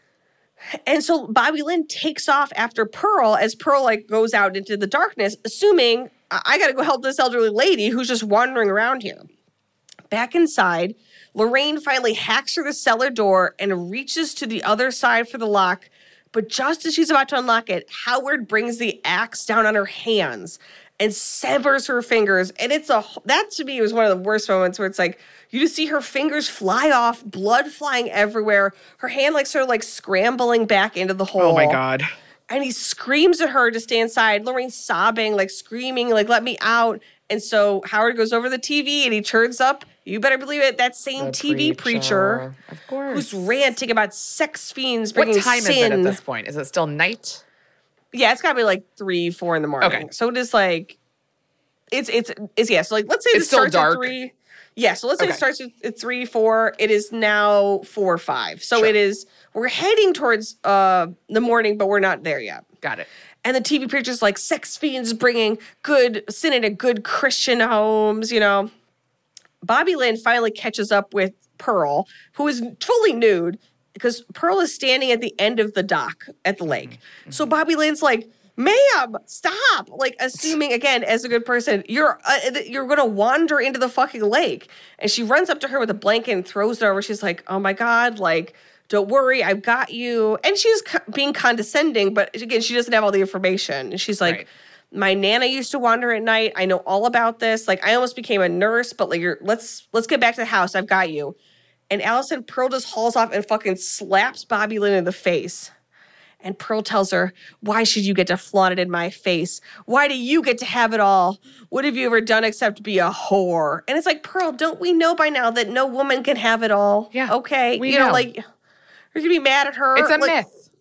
And so Bobby Lynn takes off after Pearl as Pearl like goes out into the darkness, assuming I, I got to go help this elderly lady who's just wandering around here. Back inside, Lorraine finally hacks through the cellar door and reaches to the other side for the lock. But just as she's about to unlock it, Howard brings the axe down on her hands and severs her fingers. And it's a, that to me was one of the worst moments where it's like, you just see her fingers fly off, blood flying everywhere. Her hand like sort of like scrambling back into the hole. Oh my God. And he screams at her to stay inside. Lorraine's sobbing, like screaming, like, let me out. And so Howard goes over the T V and he turns up, you better believe it, that same the T V preacher, preacher of course, who's ranting about sex fiends bringing What time sin. is it at this point? Is it still night? Yeah, it's got to be like three, four in the morning. Okay. So it is like, it's, it's, it's, yeah. So like, let's say it's it still starts dark. at three. Yeah, so let's say okay. it starts at, at three, four. It is now four, five. So sure. it is, we're heading towards uh, the morning, but we're not there yet. Got it. And the T V preacher's like, sex fiends bringing good sin into good Christian homes, you know. Bobby Lynn finally catches up with Pearl, who is fully nude, because Pearl is standing at the end of the dock at the lake. Mm-hmm. So Bobby Lynn's like, ma'am, stop. Like, assuming, again, as a good person, you're uh, you're going to wander into the fucking lake. And she runs up to her with a blanket and throws it over. She's like, oh, my God, like, don't worry, I've got you. And she's co- being condescending, but again, she doesn't have all the information. And she's like, right. my Nana used to wander at night. I know all about this. Like, I almost became a nurse, but like, you're, let's let's get back to the house. I've got you. And Allison Pearl just hauls off and fucking slaps Bobby Lynn in the face. And Pearl tells her, why should you get to flaunt it in my face? Why do you get to have it all? What have you ever done except be a whore? And it's like, Pearl, don't we know by now that no woman can have it all? Yeah. Okay. We you know, know. like, you're going to be mad at her. It's a like, myth.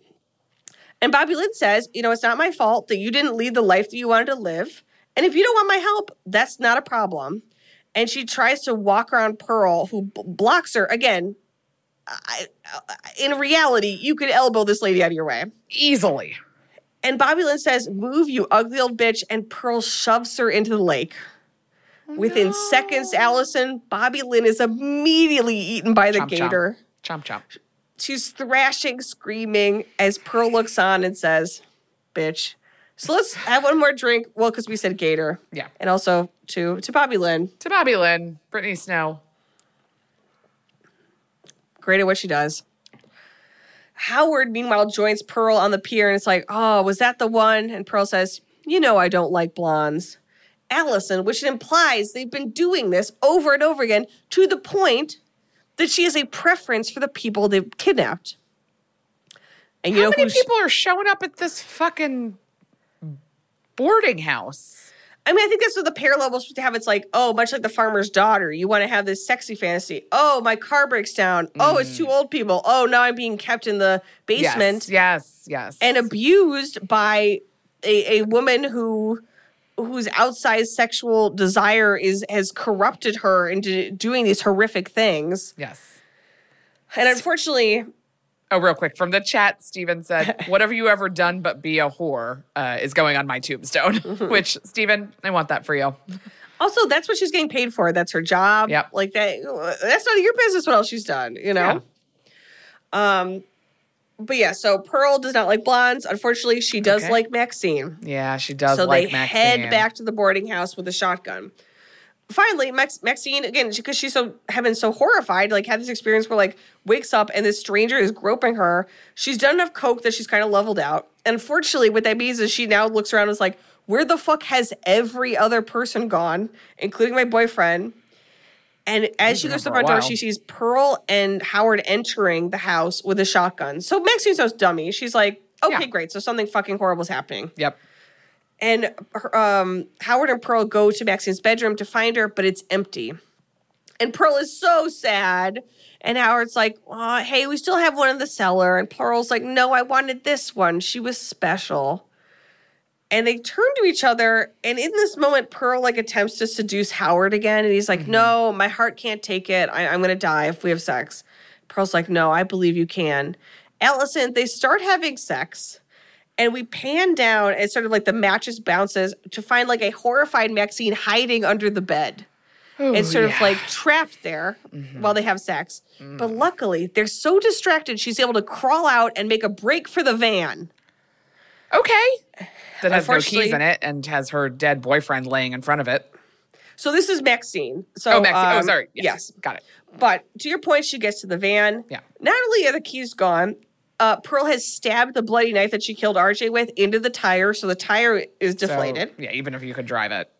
And Bobby Lynn says, you know, it's not my fault that you didn't lead the life that you wanted to live. And if you don't want my help, that's not a problem. And she tries to walk around Pearl, who b- blocks her. Again, I, I, in reality, you could elbow this lady out of your way. Easily. And Bobby Lynn says, move, you ugly old bitch. And Pearl shoves her into the lake. Oh, Within no. seconds, Allison, Bobby Lynn is immediately eaten by the chomp, gator. Chomp, chomp. She's thrashing, screaming, as Pearl looks on and says, bitch. So let's have one more drink. Well, because we said gator. Yeah. And also to, to Bobby Lynn. To Bobby Lynn. Brittany Snow. Great at what she does. Howard, meanwhile, joins Pearl on the pier, and it's like, oh, was that the one? And Pearl says, you know I don't like blondes. Allison, which implies they've been doing this over and over again to the point that she has a preference for the people they've kidnapped. And you How know many who's, people are showing up at this fucking boarding house? I mean, I think that's what the parallel was supposed to have. It's like, oh, much like The Farmer's Daughter. You want to have this sexy fantasy. Oh, my car breaks down. Mm. Oh, it's two old people. Oh, now I'm being kept in the basement. Yes, yes, yes. And abused by a, a woman who whose outsized sexual desire is has corrupted her into doing these horrific things. Yes. And unfortunately... Oh, real quick. From the chat, Steven said, whatever you ever done but be a whore uh, is going on my tombstone. Which, Steven, I want that for you. Also, that's what she's getting paid for. That's her job. Yep. Like, that. That's none of your business what else she's done, you know? Yeah. Um, But yeah, so Pearl does not like blondes. Unfortunately, she does okay. like Maxine. Yeah, she does so like Maxine. So Maxine. they head back to the boarding house with a shotgun. finally, Max, Maxine, again, because she's so have been so horrified, like had this experience where like wakes up and this stranger is groping her. She's done enough coke that she's kind of leveled out. And unfortunately, what that means is she now looks around and is like, where the fuck has every other person gone, including my boyfriend? And as she goes to the front door, she sees Pearl and Howard entering the house with a shotgun. So Maxine's no dummy. She's like, okay, yeah. great. So something fucking horrible is happening. Yep. And um, Howard and Pearl go to Maxine's bedroom to find her, but it's empty. And Pearl is so sad. And Howard's like, oh, hey, we still have one in the cellar. And Pearl's like, no, I wanted this one. She was special. And they turn to each other. And in this moment, Pearl like attempts to seduce Howard again. And he's like, mm-hmm. no, my heart can't take it. I- I'm going to die if we have sex. Pearl's like, no, I believe you can. Allison, they start having sex. And we pan down and sort of like the mattress bounces to find like a horrified Maxine hiding under the bed. Ooh, and sort yeah. of like trapped there mm-hmm. while they have sex. Mm. But luckily, they're so distracted, she's able to crawl out and make a break for the van. Okay. That has no keys in it and has her dead boyfriend laying in front of it. So this is Maxine. So, oh, Maxine. Um, oh, sorry. Yes. yes. Got it. But to your point, she gets to the van. Yeah. Not only are the keys gone, uh, Pearl has stabbed the bloody knife that she killed R J with into the tire, so the tire is deflated. So, yeah, even if you could drive it.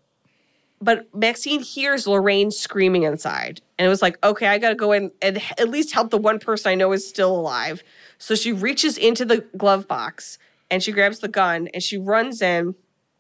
But Maxine hears Lorraine screaming inside. And it was like, okay, I got to go in and at least help the one person I know is still alive. So she reaches into the glove box and she grabs the gun and she runs in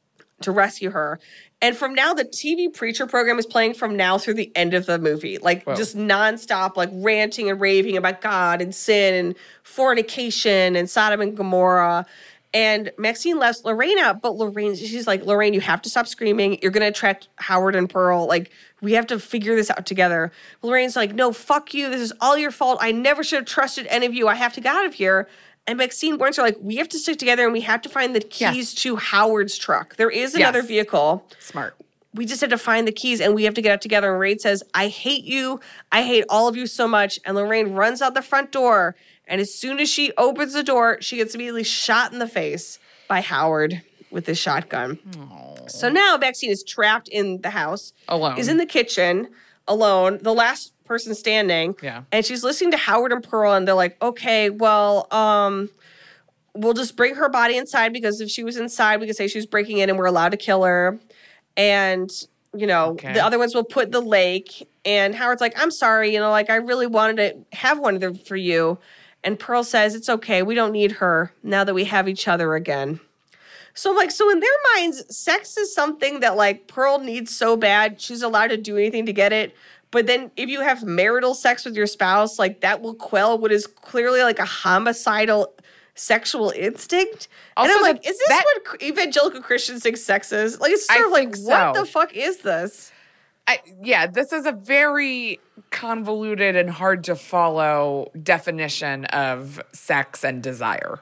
to rescue her. And from now, the T V Preacher program is playing from now through the end of the movie. Like, Whoa. just nonstop, like, ranting and raving about God and sin and fornication and Sodom and Gomorrah. And Maxine lets Lorraine out, but Lorraine, she's like, Lorraine, you have to stop screaming. You're going to attract Howard and Pearl. Like, we have to figure this out together. Lorraine's like, no, fuck you. This is all your fault. I never should have trusted any of you. I have to get out of here. And Maxine warns her, like, we have to stick together and we have to find the keys yes. to Howard's truck. There is another yes. vehicle. Smart. We just have to find the keys and we have to get out together. And Lorraine says, I hate you. I hate all of you so much. And Lorraine runs out the front door. And as soon as she opens the door, she gets immediately shot in the face by Howard with his shotgun. Aww. So now Maxine is trapped in the house. Alone. Is in the kitchen, alone. The last person standing. Yeah. And she's listening to Howard and Pearl, and they're like, okay, well, um, we'll just bring her body inside because if she was inside, we could say she was breaking in and we're allowed to kill her. And, you know, okay. the other ones will put the lake. And Howard's like, I'm sorry, you know, like I really wanted to have one of them for you. And Pearl says, it's okay. We don't need her now that we have each other again. So, like, so in their minds, sex is something that, like, Pearl needs so bad. She's allowed to do anything to get it. But then if you have marital sex with your spouse, like, that will quell what is clearly, like, a homicidal sexual instinct. Also, and I'm like, is this that, what evangelical Christians think sex is? Like, it's sort I of like, so. What the fuck is this? I, yeah, this is a very convoluted and hard to follow definition of sex and desire.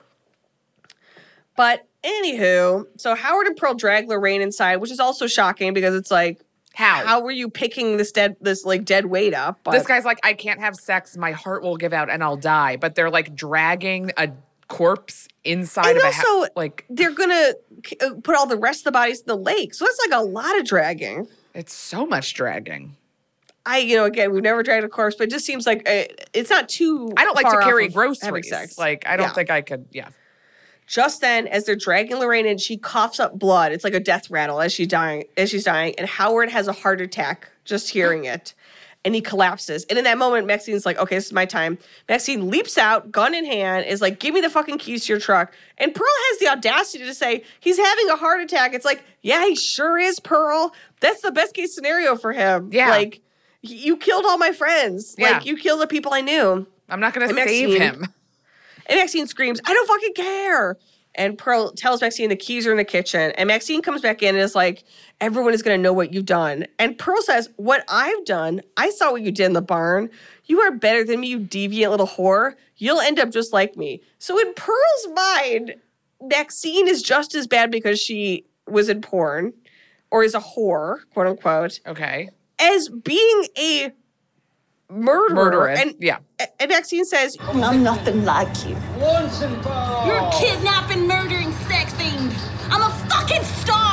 But anywho, so Howard and Pearl drag Lorraine inside, which is also shocking because it's like, how? How were you picking this dead, this like dead weight up? But this guy's like, I can't have sex. My heart will give out and I'll die. But they're like dragging a corpse inside and of also, a house. Like they're gonna put all the rest of the bodies in the lake. So that's like a lot of dragging. It's so much dragging. I, you know, again, we've never dragged a corpse, but it just seems like a, it's not too I don't like to carry groceries. Having sex. Like, I don't yeah. think I could, yeah. Just then, as they're dragging Lorraine in, she coughs up blood. It's like a death rattle as she's dying. As she's dying, and Howard has a heart attack just hearing it, and he collapses. And in that moment, Maxine's like, "Okay, this is my time." Maxine leaps out, gun in hand, is like, "Give me the fucking keys to your truck." And Pearl has the audacity to say, "He's having a heart attack." It's like, yeah, he sure is, Pearl. That's the best case scenario for him. Yeah, like you killed all my friends. Yeah. Like you killed the people I knew. I'm not going to save him. And Maxine screams, I don't fucking care. And Pearl tells Maxine the keys are in the kitchen. And Maxine comes back in and is like, everyone is going to know what you've done. And Pearl says, what I've done, I saw what you did in the barn. You are better than me, you deviant little whore. You'll end up just like me. So in Pearl's mind, Maxine is just as bad because she was in porn or is a whore, quote unquote. Okay. As being a murderer. Murderer. And, yeah. And Maxine says, I'm nothing like you. Once and for all. You're a kidnapping, murdering sex fiend. I'm a fucking star.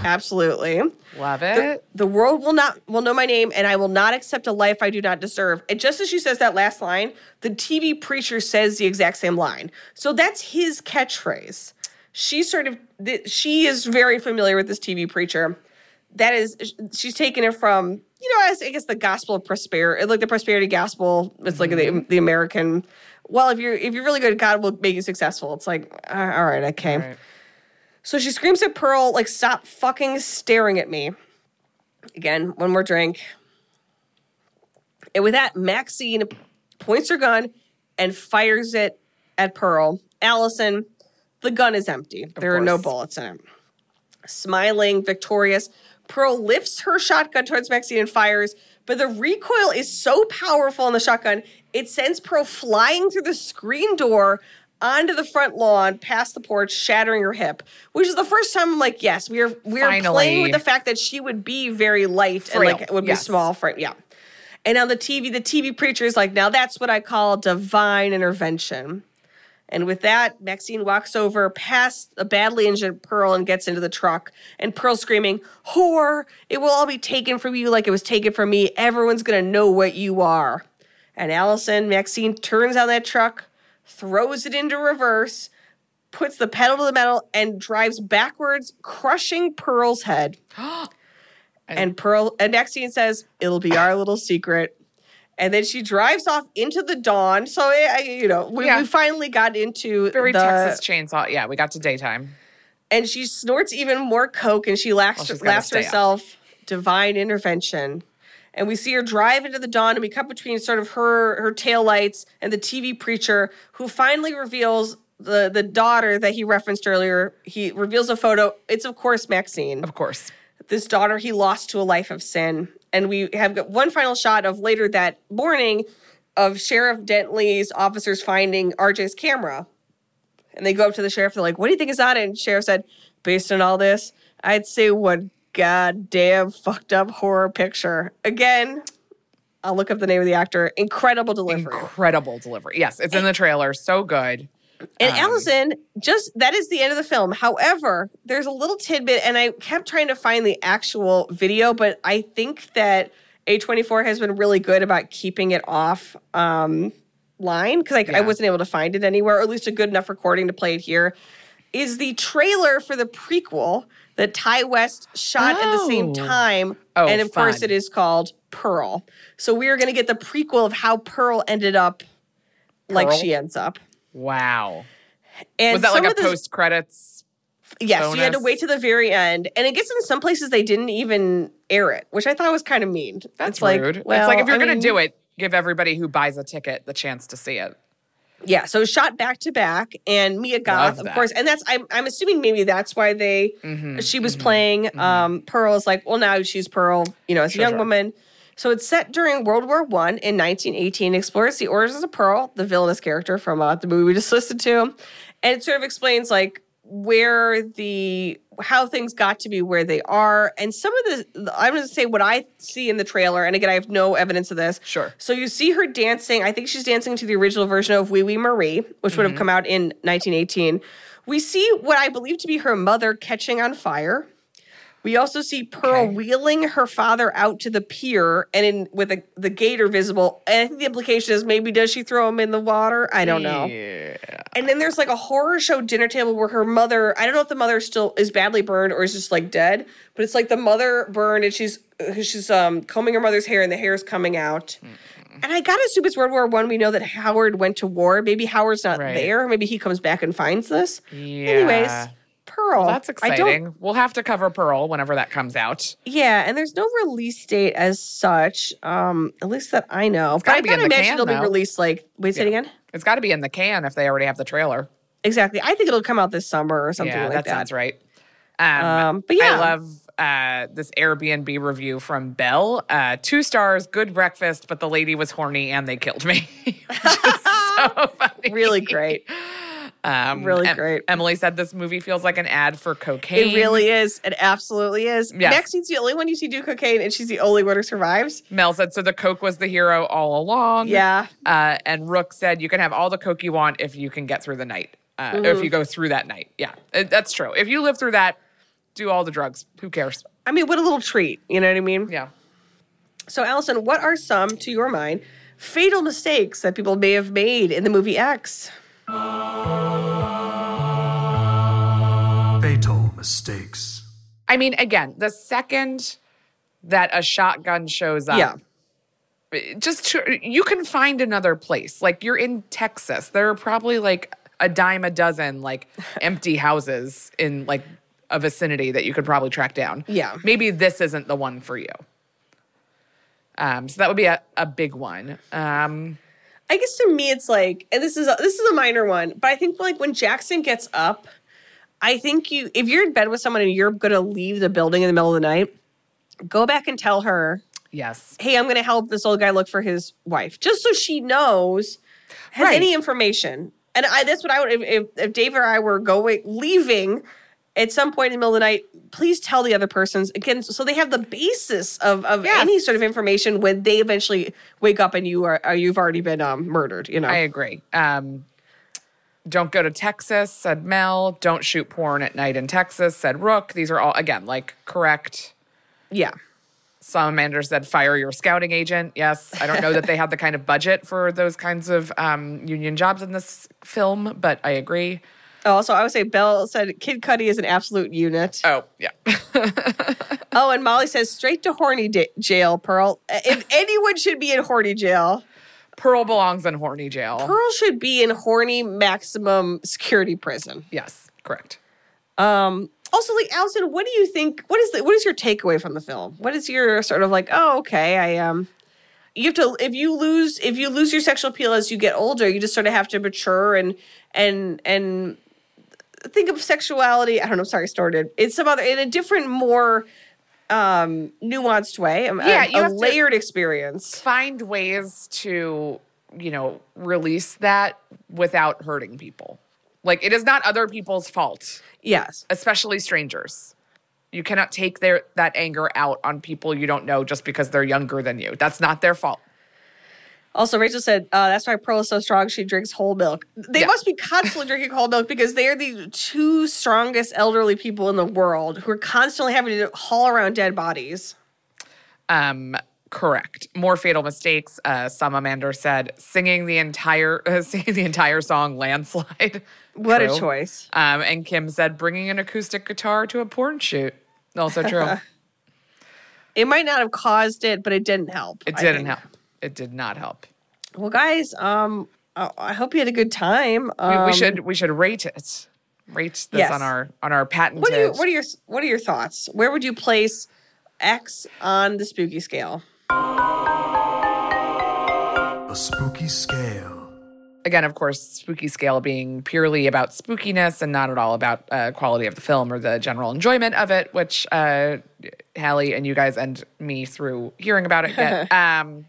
Absolutely. Love it. The, the world will not will know my name, and I will not accept a life I do not deserve. And just as she says that last line, the T V preacher says the exact same line. So that's his catchphrase. She sort of she is very familiar with this T V preacher. That is, she's taken it from, you know, as I guess the gospel of prosperity, like the prosperity gospel. It's like mm-hmm. the the American. Well, if you're if you're really good, God will make you successful. It's like, all right, okay. All right. So she screams at Pearl, like, stop fucking staring at me. Again, one more drink. And with that, Maxine points her gun and fires it at Pearl. Allison, the gun is empty. Of there course. Are no bullets in it. Smiling, victorious, Pearl lifts her shotgun towards Maxine and fires, but the recoil is so powerful on the shotgun, it sends Pearl flying through the screen door onto the front lawn, past the porch, shattering her hip, which is the first time I'm like, yes, we are we are playing with the fact that she would be very light Frail. and like would yes. be small. Frame, yeah. And on the T V, the T V preacher is like, now that's what I call divine intervention. And with that, Maxine walks over past a badly injured Pearl and gets into the truck. And Pearl screaming, whore, it will all be taken from you like it was taken from me. Everyone's going to know what you are. And Allison, Maxine turns on that truck, throws it into reverse, puts the pedal to the metal, and drives backwards, crushing Pearl's head. and Pearl and Maxine says, it'll be our little secret. And then she drives off into the dawn. So, you know, we, yeah. we finally got into Very the, Texas Chainsaw. Yeah, we got to daytime. And she snorts even more coke, and she laughs, well, laughs to herself, up. divine intervention. And we see her drive into the dawn, and we cut between sort of her her taillights and the T V preacher, who finally reveals the, the daughter that he referenced earlier. He reveals a photo. It's, of course, Maxine. Of course. This daughter he lost to a life of sin. And we have got one final shot of later that morning of Sheriff Dentley's officers finding R J's camera. And they go up to the sheriff. They're like, what do you think is on it? And Sheriff said, based on all this, I'd say one goddamn fucked up horror picture. Again, I'll look up the name of the actor. Incredible delivery. Incredible delivery. Yes, it's in the trailer. So good. And um, Allison, just, that is the end of the film. However, there's a little tidbit, and I kept trying to find the actual video, but I think that A twenty-four has been really good about keeping it off um, line, because I, yeah. I wasn't able to find it anywhere, or at least a good enough recording to play it here, is the trailer for the prequel that Ty West shot oh. at the same time. Oh, and of fun. course, it is called Pearl. So we are going to get the prequel of how Pearl ended up Pearl? like she ends up. Wow. And was that like a the, post-credits Yes, bonus? You had to wait to the very end. And I guess in some places they didn't even air it, which I thought was kind of mean. That's it's rude. Like, well, it's like if you're going to do it, give everybody who buys a ticket the chance to see it. Yeah, so shot back to back, and Mia Goth, of course, and that's I'm I'm assuming maybe that's why they mm-hmm, she was mm-hmm, playing. Mm-hmm. Um, Pearl is like, well, now she's Pearl, you know, as sure, a young sure. woman. So it's set during World War One in nineteen eighteen. Explores the orders of Pearl, the villainous character from uh, the movie we just listened to, and it sort of explains like where the how things got to be where they are, and some of the I'm going to say what I see in the trailer, and again I have no evidence of this. Sure. So you see her dancing. I think she's dancing to the original version of Wee Wee Marie, which mm-hmm. would have come out in nineteen eighteen. We see what I believe to be her mother catching on fire. We also see Pearl okay. wheeling her father out to the pier, and in with a, the gator visible. And I think the implication is maybe does she throw him in the water? I don't know. Yeah. And then there's like a horror show dinner table where her mother, I don't know if the mother still is badly burned or is just like dead, but it's like the mother burned and she's she's um, combing her mother's hair and the hair is coming out. Mm-hmm. And I gotta assume it's World War One. We know that Howard went to war. Maybe Howard's not right. there. Maybe he comes back and finds this. Yeah. Anyways. Pearl. Well, that's exciting. We'll have to cover Pearl whenever that comes out. Yeah, and there's no release date as such, um, at least that I know. It's but I be gotta in the imagine can, it'll though. be released like, wait, say yeah. it again? It's got to be in the can if they already have the trailer. Exactly. I think it'll come out this summer or something yeah, like that. that. sounds right. Um, um, but yeah. I love uh, this Airbnb review from Belle. Uh, two stars, good breakfast, but the lady was horny and they killed me. Which is so funny. Really great. Um, really em- great. Emily said this movie feels like an ad for cocaine. It really is. It absolutely is. Yes. Maxine's the only one you see do cocaine, and she's the only one who survives. Mel said, so the coke was the hero all along. Yeah. Uh, and Rook said, you can have all the coke you want if you can get through the night. Uh, mm-hmm. If you go through that night. Yeah, it, that's true. If you live through that, do all the drugs. Who cares? I mean, what a little treat. You know what I mean? Yeah. So, Allison, what are some, to your mind, fatal mistakes that people may have made in the movie X? Fatal mistakes. I mean, again, the second that a shotgun shows up, Yeah. just to, you can find another place. Like, you're in Texas. There are probably like a dime a dozen like empty houses in like a vicinity that you could probably track down. Yeah. Maybe this isn't the one for you. Um, so that would be a, a big one. Um, I guess to me, it's like, and this is a, this is a minor one, but I think like when Jackson gets up, I think you, if you're in bed with someone and you're going to leave the building in the middle of the night, go back and tell her, yes. hey, I'm going to help this old guy look for his wife, just so she knows, has Right. any information. And I, that's what I would, if, if, if Dave or I were going, leaving at some point in the middle of the night, please tell the other persons, again, so they have the basis of, of Yes. any sort of information when they eventually wake up and you are, or you've already been um, murdered, you know? I agree. Um, don't go to Texas, said Mel. Don't shoot porn at night in Texas, said Rook. These are all, again, like correct. Yeah. Salamander said, fire your scouting agent. Yes. I don't know that they had the kind of budget for those kinds of um, union jobs in this film, but I agree. Also, I would say Belle said Kid Cudi is an absolute unit. Oh, yeah. Oh, and Molly says straight to horny da- jail, Pearl. If anyone should be in horny jail, Pearl belongs in horny jail. Pearl should be in horny maximum security prison. Yes, correct. Um, also, like Allison, what do you think? What is the what is your takeaway from the film? What is your sort of like? Oh, okay, I um, you have to if you lose if you lose your sexual appeal as you get older, you just sort of have to mature and and and think of sexuality. I don't know. Sorry, started. It's some other in a different, more um, nuanced way. A, Yeah, you a have to- layered experience. Find ways to, you know, release that without hurting people. Like, it is not other people's fault, Yes. especially strangers. You cannot take their that anger out on people you don't know just because they're younger than you. That's not their fault. Also, Rachel said, uh, that's why Pearl is so strong. She drinks whole milk. They Yeah. must be constantly drinking whole milk because they are the two strongest elderly people in the world who are constantly having to haul around dead bodies. Um, correct. More fatal mistakes. Uh, Salamander said, singing the entire uh, singing the entire song "Landslide." What True. a choice. Um, and Kim said, bringing an acoustic guitar to a porn shoot. Also true. It might not have caused it, but it didn't help. It I didn't think. help. It did not help. Well, guys, um, I I hope you had a good time. We, Um, we should we should rate it. Rate this Yes. on our on our patented. What are you? What are your? What are your thoughts? Where would you place X on the spooky scale? The spooky scale. Again, of course, spooky scale being purely about spookiness and not at all about uh, quality of the film or the general enjoyment of it, which uh, Hallie and you guys and me through hearing about it get. um,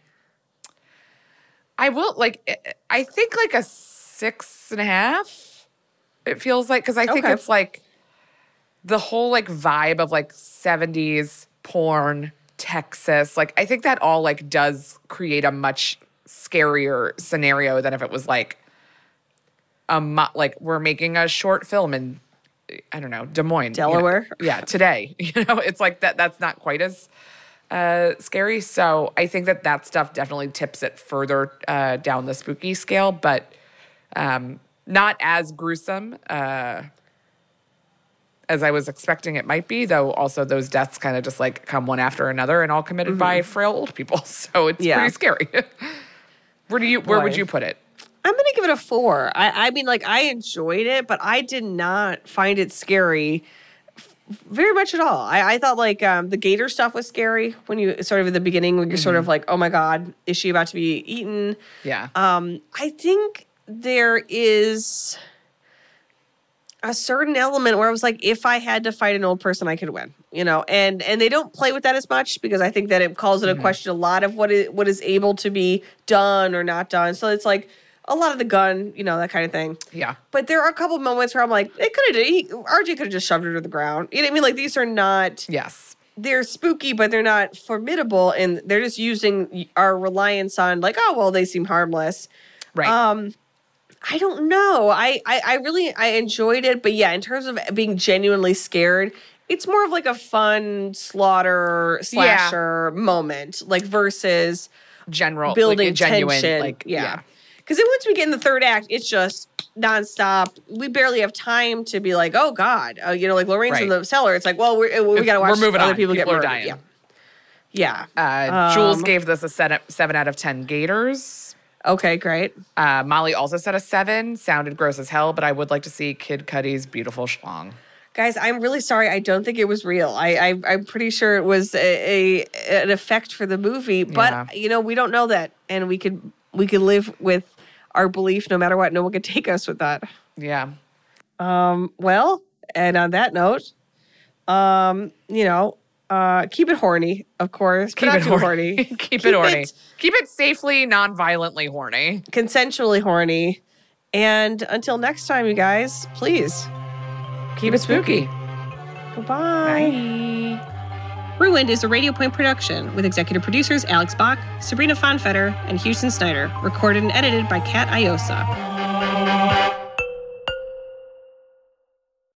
I will like. I think like a six and a half. It feels like because I think Okay. it's like the whole like vibe of like seventies porn, Texas. Like I think that all like does create a much scarier scenario than if it was like a mo- like we're making a short film in I don't know Des Moines, you know? Delaware? Yeah, today. You know, it's like that. That's not quite as uh, scary. So I think that that stuff definitely tips it further uh, down the spooky scale, but um, not as gruesome uh, as I was expecting it might be. Though also those deaths kind of just like come one after another and all committed by frail old people. So it's Yeah. pretty scary. Where do you? Where would Boy. you put it? I'm gonna give it a four. I, I mean, like I enjoyed it, but I did not find it scary f- very much at all. I, I thought like um, the gator stuff was scary when you sort of at the beginning when you're sort of like, oh my god, is she about to be eaten? Yeah. Um, I think there is a certain element where I was like, if I had to fight an old person, I could win, you know, and and they don't play with that as much because I think that it calls into question a lot of what is what is able to be done or not done. So it's like a lot of the gun, you know, that kind of thing. yeah. But there are a couple moments where I'm like, it could have, R J could have just shoved her to the ground. You know what I mean? Like these are not, Yes. they're spooky, but they're not formidable, and they're just using our reliance on like, oh well, they seem harmless. Right. Um, I don't know. I, I, I really I enjoyed it, but yeah, in terms of being genuinely scared, it's more of like a fun slaughter slasher moment, like versus General building like, genuine, tension. like yeah, because then once we get in the third act, it's just nonstop. We barely have time to be like, oh God, uh, you know, like Lorraine's in Right. the cellar. It's like, well, we're, we got to watch We're moving other on. people, People get are murdered. dying. Yeah, yeah. Uh, Jules Um, gave this a seven, seven out of ten gators. Okay, great. Uh, Molly also said a seven. Sounded gross as hell, but I would like to see Kid Cudi's beautiful schlong. Guys, I'm really sorry. I don't think it was real. I, I I'm pretty sure it was a, a an effect for the movie, but Yeah. you know we don't know that, and we could we could live with our belief no matter what. No one could take us with that. Yeah. Um. Well, and on that note, um, you know, uh, keep it horny, of course. Keep but it not too horny. horny. Keep, it horny. Keep it safely, non-violently horny. Consensually horny. And until next time, you guys, please Keep it spooky. goodbye. Bye. Ruined is a Radio Point production with executive producers Alex Bach, Sabrina Fonfetter, and Houston Snyder. Recorded and edited by Kat Iosa.